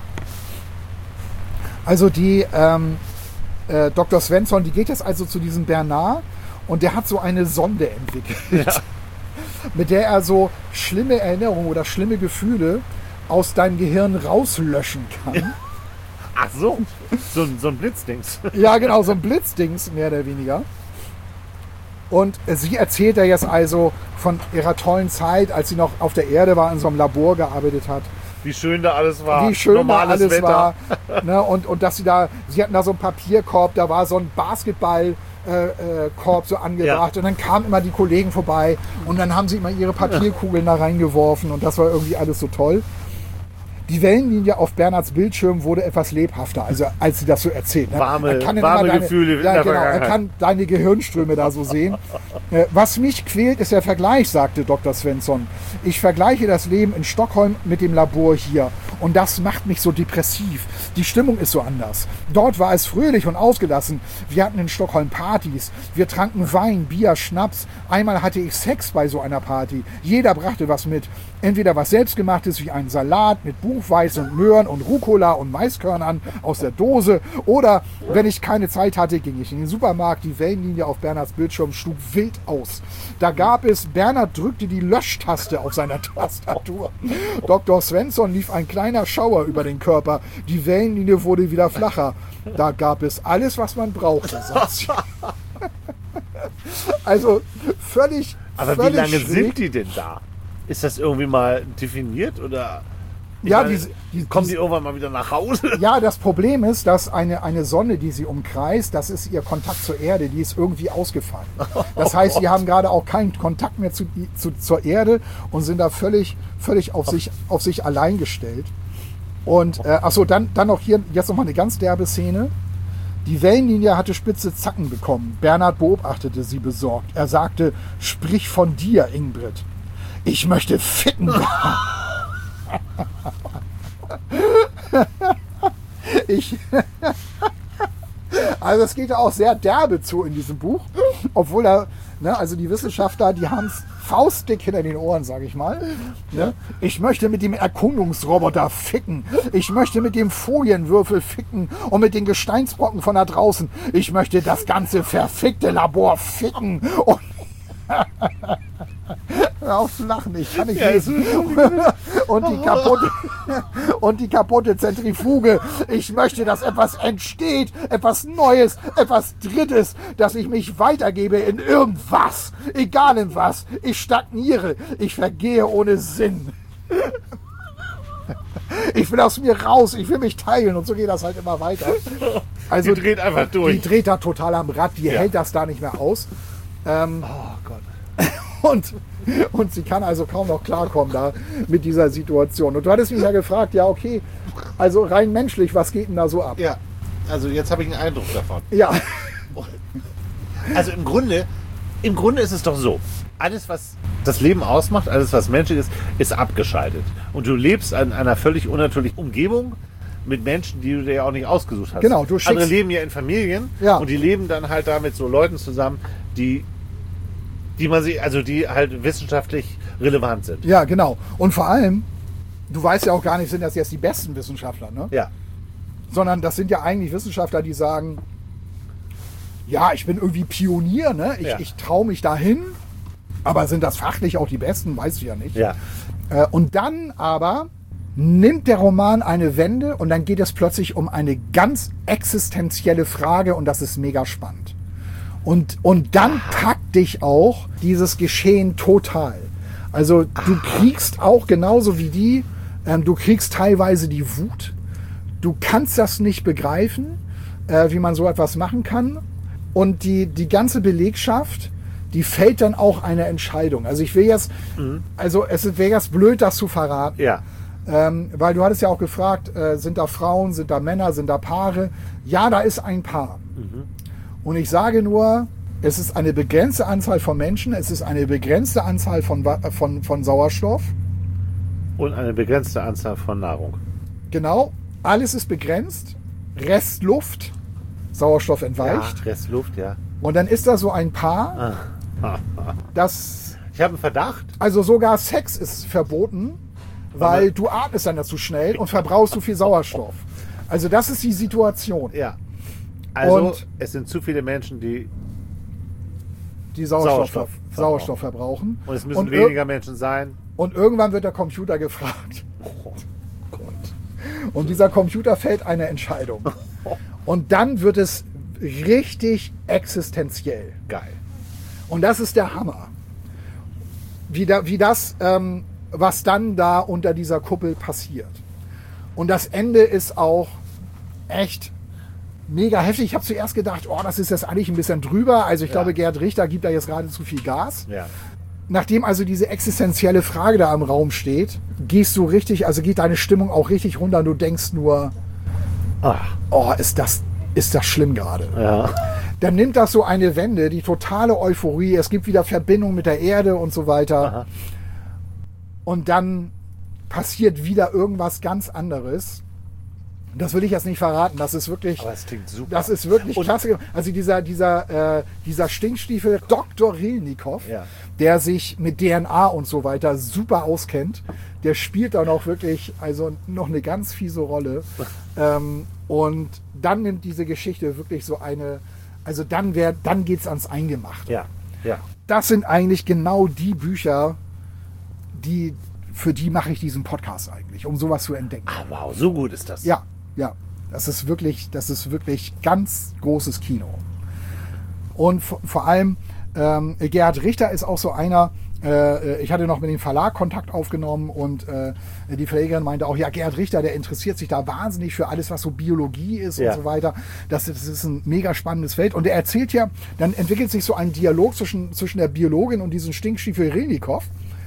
Also die Dr. Svensson, die geht jetzt also zu diesem Bernard und der hat so eine Sonde entwickelt, mit der er so schlimme Erinnerungen oder schlimme Gefühle aus deinem Gehirn rauslöschen kann. Ach so. So ein Blitzdings. Ja, genau, so ein Blitzdings, mehr oder weniger. Und sie erzählt ja jetzt also von ihrer tollen Zeit, als sie noch auf der Erde war, in so einem Labor gearbeitet hat. Wie schön da alles war. Wie schön da Normales alles Wetter. war. Ne, und dass sie hatten da so einen Papierkorb, da war so ein Basketballkorb so angebracht. Ja. Und dann kamen immer die Kollegen vorbei und dann haben sie immer ihre Papierkugeln da reingeworfen und das war irgendwie alles so toll. Die Wellenlinie auf Bernhards Bildschirm wurde etwas lebhafter, also als sie das so erzählt. Ne? Warme Er kann Gefühle immer in der er Vergangenheit. kann deine Gehirnströme da so sehen. Was mich quält, ist der Vergleich, sagte Dr. Svensson. Ich vergleiche das Leben in Stockholm mit dem Labor hier und das macht mich so depressiv. Die Stimmung ist so anders. Dort war es fröhlich und ausgelassen. Wir hatten in Stockholm Partys. Wir tranken Wein, Bier, Schnaps. Einmal hatte ich Sex bei so einer Party. Jeder brachte was mit. Entweder was Selbstgemachtes wie ein Salat mit Buchweiß und Möhren und Rucola und Maiskörnern aus der Dose. Oder wenn ich keine Zeit hatte, ging ich in den Supermarkt. Die Wellenlinie auf Bernhards Bildschirm schlug wild aus. Da gab es, Bernhard drückte die Löschtaste auf seiner Tastatur. Dr. Svensson lief ein kleiner Schauer über den Körper. Die Wellenlinie wurde wieder flacher. Da gab es alles, was man brauchte, sagt sie. Also völlig. Aber völlig wie lange schräg. sind die denn da? Ist das irgendwie mal definiert oder? Ich Ja, meine, die kommen die irgendwann mal wieder nach Hause? Ja, das Problem ist, dass eine Sonne, die sie umkreist, das ist ihr Kontakt zur Erde, die ist irgendwie ausgefallen. Das heißt, sie haben gerade auch keinen Kontakt mehr zur Erde und sind da völlig auf sich allein gestellt. Und achso, dann noch hier, jetzt noch mal eine ganz derbe Szene. Die Wellenlinie hatte spitze Zacken bekommen. Bernhard beobachtete sie besorgt. Er sagte, sprich von dir, Ingrid. Ich möchte ficken. Also es geht ja auch sehr derbe zu in diesem Buch, obwohl da, ne, also die Wissenschaftler, die haben es faustdick hinter den Ohren, sage ich mal. Ne? Ich möchte mit dem Erkundungsroboter ficken. Ich möchte mit dem Folienwürfel ficken und mit den Gesteinsbrocken von da draußen. Ich möchte das ganze verfickte Labor ficken. Und hör auf zu lachen, ich kann nicht lesen. Und die kaputte Zentrifuge. Ich möchte, dass etwas entsteht, etwas Neues, etwas Drittes, dass ich mich weitergebe in irgendwas, egal in was. Ich stagniere, ich vergehe ohne Sinn. Ich will aus mir raus, ich will mich teilen und so geht das halt immer weiter. Also die dreht einfach durch. Die dreht da total am Rad, die hält das da nicht mehr aus. Oh Gott. Und sie kann also kaum noch klarkommen da mit dieser Situation. Und du hattest mich ja gefragt, ja okay, also rein menschlich, was geht denn da so ab? Ja, also jetzt habe ich einen Eindruck davon. Ja. Also im Grunde ist es doch so, alles was das Leben ausmacht, alles was menschlich ist abgeschaltet. Und du lebst in einer völlig unnatürlichen Umgebung mit Menschen, die du dir ja auch nicht ausgesucht hast. Genau, du schickst, andere leben ja in Familien und die leben dann halt da mit so Leuten zusammen, die halt wissenschaftlich relevant sind. Ja, genau. Und vor allem, du weißt ja auch gar nicht, sind das jetzt die besten Wissenschaftler, ne? Ja. Sondern das sind ja eigentlich Wissenschaftler, die sagen, ja, ich bin irgendwie Pionier, ne? Ich traue mich dahin, aber sind das fachlich auch die Besten? Weißt du ja nicht. Ja. Und dann aber nimmt der Roman eine Wende und dann geht es plötzlich um eine ganz existenzielle Frage und das ist mega spannend. Und dann packt dich auch dieses Geschehen total. Also du kriegst auch genauso wie die, du kriegst teilweise die Wut. Du kannst das nicht begreifen, wie man so etwas machen kann. Und die ganze Belegschaft, die fällt dann auch eine Entscheidung. Also ich will jetzt, also es wäre jetzt blöd, das zu verraten. Ja. Weil du hattest ja auch gefragt, sind da Frauen, sind da Männer, sind da Paare? Ja, da ist ein Paar. Und ich sage nur, es ist eine begrenzte Anzahl von Menschen, es ist eine begrenzte Anzahl von Sauerstoff. Und eine begrenzte Anzahl von Nahrung. Genau, alles ist begrenzt. Restluft, Sauerstoff entweicht. Ja, Restluft, ja. Und dann ist da so ein Paar, das... Ich habe einen Verdacht. Also sogar Sex ist verboten, weil du atmest dann dazu schnell und verbrauchst zu viel Sauerstoff. Also das ist die Situation. Ja. Also und es sind zu viele Menschen, die Sauerstoff verbrauchen. Und es müssen weniger Menschen sein. Und irgendwann wird der Computer gefragt. Oh Gott. Und dieser Computer fällt eine Entscheidung. Und dann wird es richtig existenziell. Geil. Und das ist der Hammer. Wie das, was dann da unter dieser Kuppel passiert. Und das Ende ist auch echt mega heftig. Ich habe zuerst gedacht, oh, das ist jetzt eigentlich ein bisschen drüber. Also ich glaube, Gerhard Richter gibt da jetzt gerade zu viel Gas. Ja. Nachdem also diese existenzielle Frage da im Raum steht, geht deine Stimmung auch richtig runter und du denkst nur, oh, ist das schlimm gerade. Ja. Dann nimmt das so eine Wende, die totale Euphorie, es gibt wieder Verbindung mit der Erde und so weiter. Aha. Und dann passiert wieder irgendwas ganz anderes. Das will ich jetzt nicht verraten. Das ist wirklich. Aber es klingt super. Das ist wirklich klasse. Also dieser Stinkstiefel Dr. Rilnikow, der sich mit DNA und so weiter super auskennt, der spielt dann auch wirklich also noch eine ganz fiese Rolle. Und dann nimmt diese Geschichte wirklich so eine. Also dann geht's ans Eingemachte. Ja. Ja. Das sind eigentlich genau die Bücher, für die mache ich diesen Podcast eigentlich, um sowas zu entdecken. Ah, wow, so gut ist das. Ja. Das ist wirklich ganz großes Kino. Und vor allem, Gerhard Richter ist auch so einer, ich hatte noch mit dem Verlag Kontakt aufgenommen und die Verlegerin meinte auch, ja, Gerhard Richter, der interessiert sich da wahnsinnig für alles, was so Biologie ist und so weiter. Das ist ein mega spannendes Feld. Und er erzählt ja, dann entwickelt sich so ein Dialog zwischen der Biologin und diesem Stinkstiefel Rilnikow.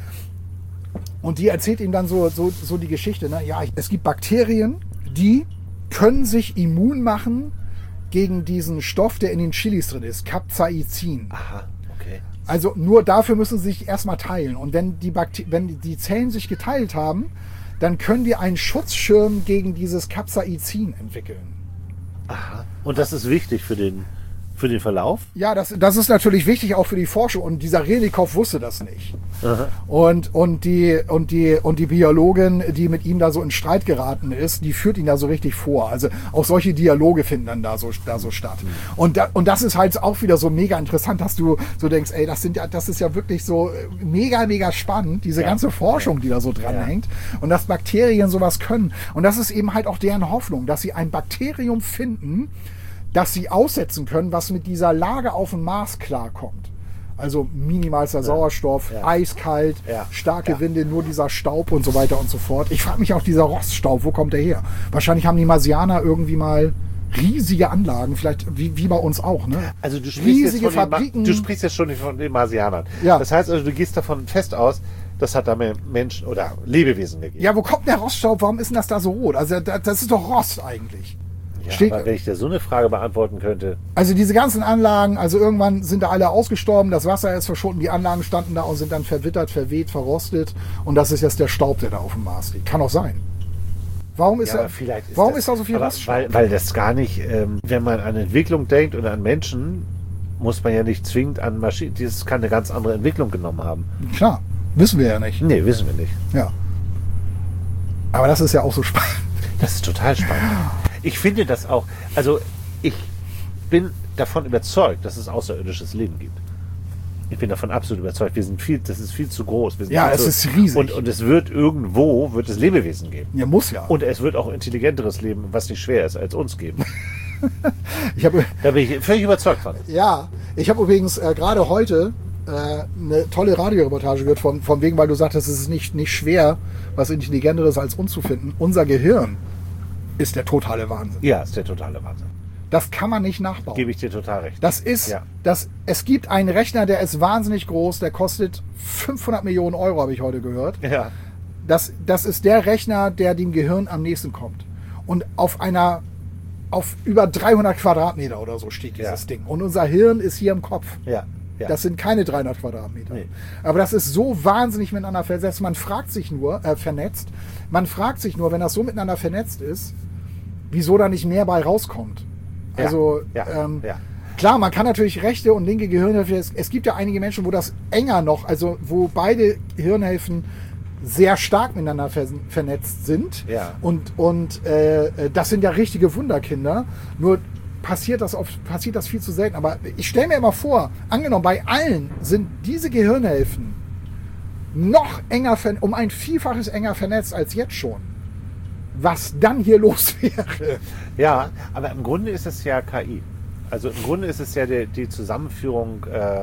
Und die erzählt ihm dann so die Geschichte. Ne? Ja, es gibt Bakterien, die können sich immun machen gegen diesen Stoff, der in den Chilis drin ist, Capsaicin. Aha, okay. Also nur dafür müssen sie sich erstmal teilen. Und wenn die Zellen sich geteilt haben, dann können die einen Schutzschirm gegen dieses Capsaicin entwickeln. Aha. Und das ist wichtig für den Verlauf? Ja, das ist natürlich wichtig auch für die Forschung. Und dieser Renikow wusste das nicht. Aha. Und die Biologin, die mit ihm da so in Streit geraten ist, die führt ihn da so richtig vor. Also auch solche Dialoge finden dann da so statt. Und das ist halt auch wieder so mega interessant, dass du so denkst, ey, das ist ja wirklich so mega, mega spannend, diese ganze Forschung, die da so dranhängt. Und dass Bakterien sowas können. Und das ist eben halt auch deren Hoffnung, dass sie ein Bakterium finden, das sie aussetzen können, was mit dieser Lage auf dem Mars klarkommt. Also minimalster Sauerstoff, eiskalt, starke Winde, nur dieser Staub und so weiter und so fort. Ich frage mich auch, dieser Roststaub, wo kommt der her? Wahrscheinlich haben die Marsianer irgendwie mal riesige Anlagen, vielleicht wie bei uns auch. Ne? Also du sprichst riesige jetzt von Fabriken. Du sprichst jetzt schon von den Marsianern. Ja. Das heißt also, du gehst davon fest aus, das hat da Menschen oder Lebewesen gegeben. Ja, wo kommt der Roststaub? Warum ist denn das da so rot? Also das ist doch Rost eigentlich. Ja, aber wenn ich dir so eine Frage beantworten könnte. Also diese ganzen Anlagen, also irgendwann sind da alle ausgestorben, das Wasser ist verschwunden, die Anlagen standen da und sind dann verwittert, verweht, verrostet und das ist jetzt der Staub, der da auf dem Mars liegt. Kann auch sein. Warum ist da so viel Roststaub? Weil das gar nicht, wenn man an Entwicklung denkt oder an Menschen, muss man ja nicht zwingend an Maschinen, das kann eine ganz andere Entwicklung genommen haben. Klar, wissen wir ja nicht. Nee, wissen wir nicht. Ja. Aber das ist ja auch so spannend. Das ist total spannend. Ich finde das auch, also ich bin davon überzeugt, dass es außerirdisches Leben gibt. Ich bin davon absolut überzeugt. Das ist viel zu groß. Es ist riesig. Und es wird es Lebewesen geben. Ja, muss ja. Und es wird auch intelligenteres Leben, was nicht schwer ist, als uns geben. Da bin ich völlig überzeugt von. Ja, ich habe übrigens gerade heute eine tolle Radioreportage gehört, von wegen, weil du sagtest, es ist nicht schwer, was Intelligenteres als uns zu finden. Unser Gehirn ist der totale Wahnsinn. Ja, ist der totale Wahnsinn. Das kann man nicht nachbauen. Gebe ich dir total recht. Es gibt einen Rechner, der ist wahnsinnig groß, der kostet 500 Millionen Euro, habe ich heute gehört. Ja. Das ist der Rechner, der dem Gehirn am nächsten kommt. Und auf über 300 Quadratmeter oder so steht dieses Ding. Und unser Hirn ist hier im Kopf. Ja. Ja. Das sind keine 300 Quadratmeter. Nee. Aber das ist so wahnsinnig miteinander vernetzt. Man fragt sich nur, wenn das so miteinander vernetzt ist, wieso da nicht mehr bei rauskommt. Also, klar, man kann natürlich rechte und linke Gehirnhälfte, es gibt ja einige Menschen, wo das enger noch, also wo beide Hirnhälften sehr stark miteinander vernetzt sind. Ja. Und das sind ja richtige Wunderkinder. Nur passiert das viel zu selten. Aber ich stelle mir immer vor, angenommen, bei allen sind diese Gehirnhälften noch enger, um ein Vielfaches enger vernetzt als jetzt schon. Was dann hier los wäre. Ja, aber im Grunde ist es ja KI. Also im Grunde ist es ja die Zusammenführung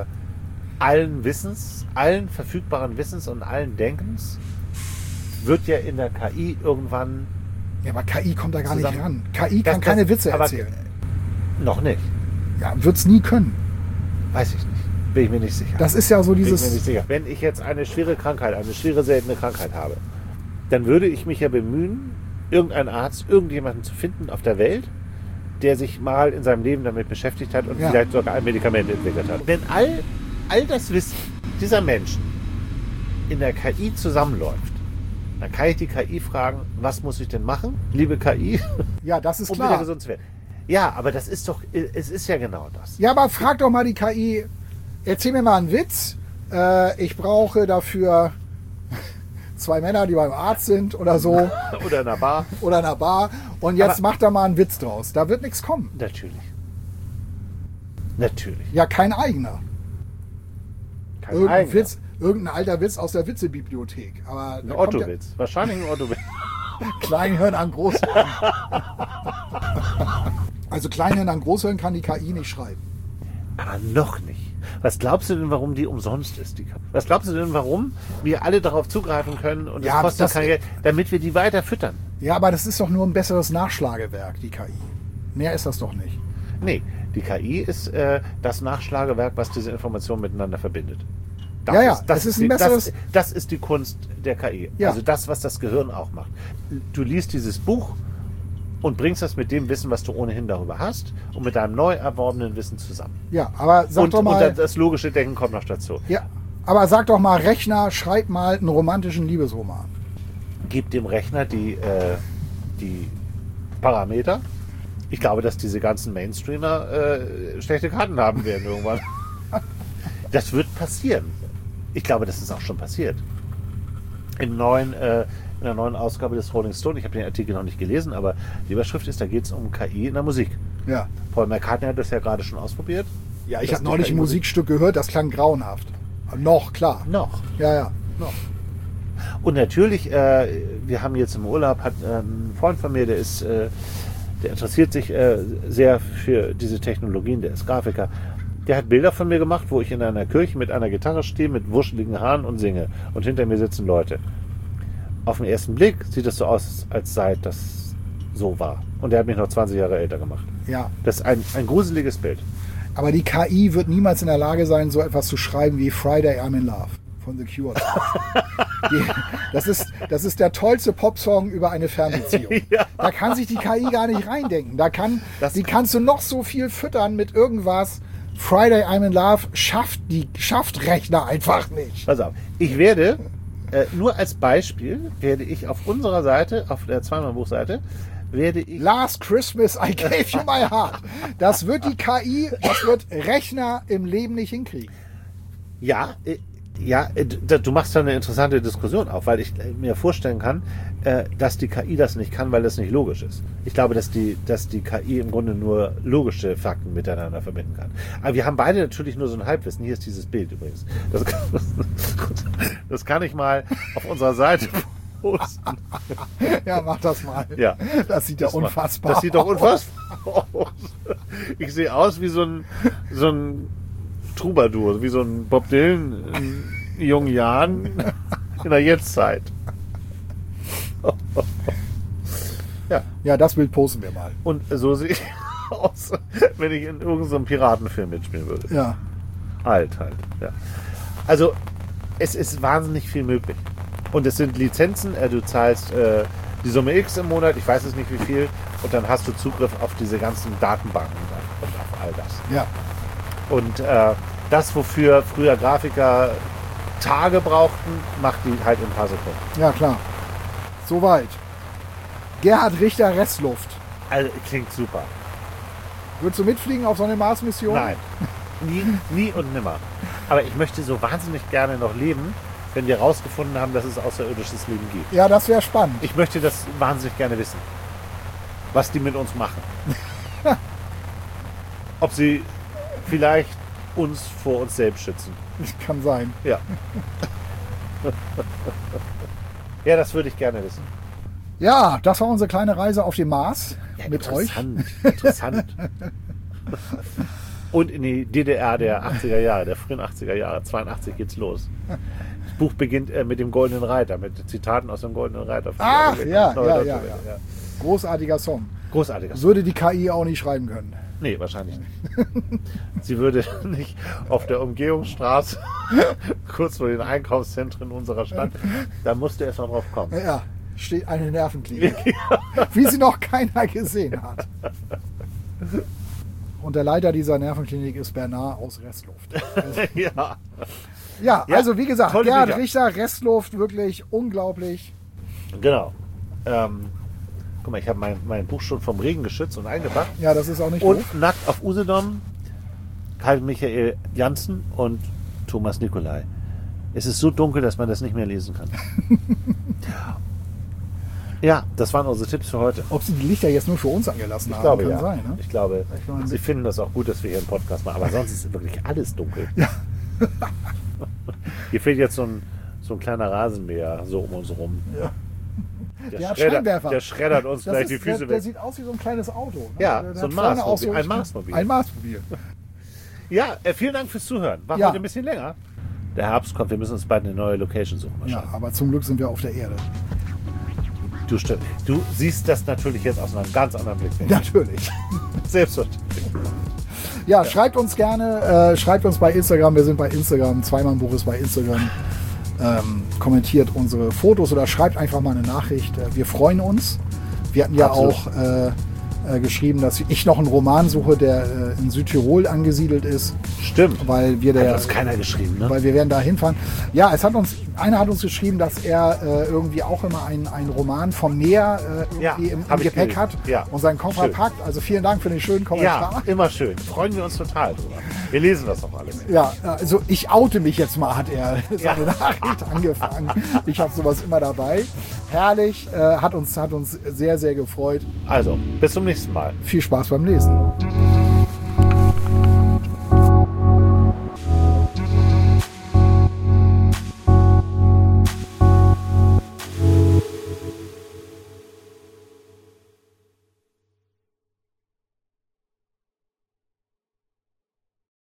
allen Wissens, allen verfügbaren Wissens und allen Denkens wird ja in der KI irgendwann... Ja, aber KI kommt da gar nicht ran. KI kann keine Witze erzählen. Noch nicht. Ja, wird es nie können. Weiß ich nicht. Bin ich mir nicht sicher. Das ist ja so dieses... Bin ich mir nicht sicher. Wenn ich jetzt eine schwere seltene Krankheit habe, dann würde ich mich ja bemühen, irgendeinen Arzt, irgendjemanden zu finden auf der Welt, der sich mal in seinem Leben damit beschäftigt hat und vielleicht sogar ein Medikament entwickelt hat. Wenn all das Wissen dieser Menschen in der KI zusammenläuft, dann kann ich die KI fragen, was muss ich denn machen, liebe KI? Ja, das ist um klar. wieder gesund zu werden. Ja, aber es ist ja genau das. Ja, aber frag doch mal die KI, erzähl mir mal einen Witz. Ich brauche dafür 2 Männer, die beim Arzt sind oder so. Oder in einer Bar. Und jetzt macht da mal einen Witz draus. Da wird nichts kommen. Natürlich. Ja, kein eigener. Witz. Irgendein alter Witz aus der Witzebibliothek. Aber ein Otto-Witz. Wahrscheinlich ein Otto-Witz. Kleinhirn an Großhirn. Also Kleinhirn an Großhirn kann die KI nicht schreiben. Aber noch nicht. Was glaubst du denn, warum die umsonst ist? Was glaubst du denn, warum wir alle darauf zugreifen können und das kostet kein Geld, damit wir die weiter füttern? Ja, aber das ist doch nur ein besseres Nachschlagewerk, die KI. Mehr ist das doch nicht. Nee, die KI ist das Nachschlagewerk, was diese Informationen miteinander verbindet. Das ist die Kunst der KI. Ja. Also das, was das Gehirn auch macht. Du liest dieses Buch und bringst das mit dem Wissen, was du ohnehin darüber hast, und mit deinem neu erworbenen Wissen zusammen. Ja, aber sag doch mal... Und das logische Denken kommt noch dazu. Ja, aber sag doch mal, Rechner, schreib mal einen romantischen Liebesroman. Gib dem Rechner die Parameter. Ich glaube, dass diese ganzen Mainstreamer schlechte Karten haben werden irgendwann. Das wird passieren. Ich glaube, das ist auch schon passiert. In der neuen Ausgabe des Rolling Stone, ich habe den Artikel noch nicht gelesen, aber die Überschrift ist, da geht es um KI in der Musik. Ja. Paul McCartney hat das ja gerade schon ausprobiert. Ja, ich habe neulich ein Musikstück gehört, das klang grauenhaft. Noch, klar. Noch. Ja, noch. Und natürlich, wir haben jetzt im Urlaub, hat ein Freund von mir, der interessiert sich sehr für diese Technologien, der ist Grafiker. Der hat Bilder von mir gemacht, wo ich in einer Kirche mit einer Gitarre stehe, mit wuscheligen Haaren und singe. Und hinter mir sitzen Leute. Auf den ersten Blick sieht es so aus, als sei das so war. Und der hat mich noch 20 Jahre älter gemacht. Ja. Das ist ein gruseliges Bild. Aber die KI wird niemals in der Lage sein, so etwas zu schreiben wie Friday I'm in Love von The Cure. Das ist der tollste Popsong über eine Fernbeziehung. Ja. Da kann sich die KI gar nicht reindenken. Die kannst du noch so viel füttern mit irgendwas. Friday I'm in Love schafft Rechner einfach nicht. Pass auf, ich werde, nur als Beispiel, werde ich auf unserer Seite, auf der Zweimal-Buchseite, werde ich... Last Christmas I gave you my heart. Das wird die KI, das wird Rechner im Leben nicht hinkriegen. Ja, du machst da eine interessante Diskussion auf, weil ich mir vorstellen kann, dass die KI das nicht kann, weil das nicht logisch ist. Ich glaube, dass die KI im Grunde nur logische Fakten miteinander verbinden kann. Aber wir haben beide natürlich nur so ein Halbwissen. Hier ist dieses Bild übrigens. Das kann ich mal auf unserer Seite posten. Ja, mach das mal. Ja. Das sieht ja unfassbar aus. Das sieht doch unfassbar aus. Ich sehe aus wie so ein Troubadour, wie so ein Bob Dylan in jungen Jahren in der Jetztzeit. Ja, das Bild posten wir mal. Und so sehe ich aus, wenn ich in irgendeinem Piratenfilm mitspielen würde. Ja. Halt. Ja. Also, es ist wahnsinnig viel möglich. Und es sind Lizenzen, du zahlst die Summe X im Monat, ich weiß es nicht wie viel, und dann hast du Zugriff auf diese ganzen Datenbanken und auf all das. Ja. Und das, wofür früher Grafiker Tage brauchten, macht die halt in ein paar Sekunden. Ja, klar. Soweit. Gerhard Richter, Restluft. Also, klingt super. Würdest du mitfliegen auf so eine Mars-Mission? Nein. Nie und nimmer. Aber ich möchte so wahnsinnig gerne noch leben, wenn wir rausgefunden haben, dass es außerirdisches Leben gibt. Ja, das wäre spannend. Ich möchte das wahnsinnig gerne wissen. Was die mit uns machen. Ob sie vielleicht uns vor uns selbst schützen. Kann sein. Ja. Ja, das würde ich gerne wissen. Ja, das war unsere kleine Reise auf dem Mars Ja, mit euch. Interessant. Und in die DDR der 80er Jahre, der frühen 80er Jahre, 82 geht's los. Das Buch beginnt mit dem Goldenen Reiter, mit Zitaten aus dem Goldenen Reiter. Ach, ja. Großartiger Song. Großartiger Song. Würde die KI auch nicht schreiben können. Nee, wahrscheinlich nicht. Sie würde nicht auf der Umgehungsstraße, kurz vor den Einkaufszentren unserer Stadt, da musste erst mal drauf kommen. Ja, steht eine Nervenklinik. Wie sie noch keiner gesehen hat. Und der Leiter dieser Nervenklinik ist Bernard aus Restluft. Ja. Ja, also wie gesagt, tolle Gerhard Bücher. Richter, Restluft, wirklich unglaublich. Genau. Guck mal, ich habe mein Buch schon vom Regen geschützt und eingepackt. Ja, das ist auch nicht Und doof. nackt auf Usedom, Karl Michael Janssen und Thomas Nicolai. Es ist so dunkel, dass man das nicht mehr lesen kann. Ja, das waren unsere Tipps für heute. Ob sie die Lichter jetzt nur für uns angelassen Ich haben, glaube, kann ja. sein. Ne? Ich glaube, meine, sie finden das auch gut, dass wir hier einen Podcast machen. Aber sonst ist wirklich alles dunkel. Ja. Hier fehlt jetzt so ein kleiner Rasenmäher so um uns rum. Ja. Der hat Scheinwerfer. Der schreddert uns gleich die Füße der weg. sieht aus wie so ein kleines Auto. Ne? Ja, Der so ein hat vorne auch Marsmobil. Ein Marsmobil. Ein Marsmobil. Ja, vielen Dank fürs Zuhören. War Ja. heute ein bisschen länger. Der Herbst kommt, wir müssen uns bald eine neue Location suchen. Ja, wahrscheinlich. aber zum Glück sind wir auf der Erde. Du siehst das natürlich jetzt aus einem ganz anderen Blickwinkel. Natürlich. Selbstverständlich. Ja, schreibt uns gerne, schreibt uns bei Instagram. Wir sind bei Instagram. Zweimal-Buch ist bei Instagram. Kommentiert unsere Fotos oder schreibt einfach mal eine Nachricht. Wir freuen uns. Wir hatten ja Absolut. auch geschrieben, dass ich noch einen Roman suche, der in Südtirol angesiedelt ist. Stimmt. Weil wir Hat uns keiner geschrieben, ne? Weil wir werden da hinfahren. Ja, einer hat uns geschrieben, dass er irgendwie auch immer einen Roman vom Meer irgendwie im Gepäck hat und seinen Koffer packt. Also vielen Dank für den schönen Kommentar. Ja, immer schön. Freuen wir uns total drüber. Wir lesen das auch alles. Ja, also ich oute mich jetzt mal, hat er seine Nachricht angefangen. Ich habe sowas immer dabei. Herrlich, hat uns sehr, sehr gefreut. Also, bis zum nächsten Mal. Viel Spaß beim Lesen.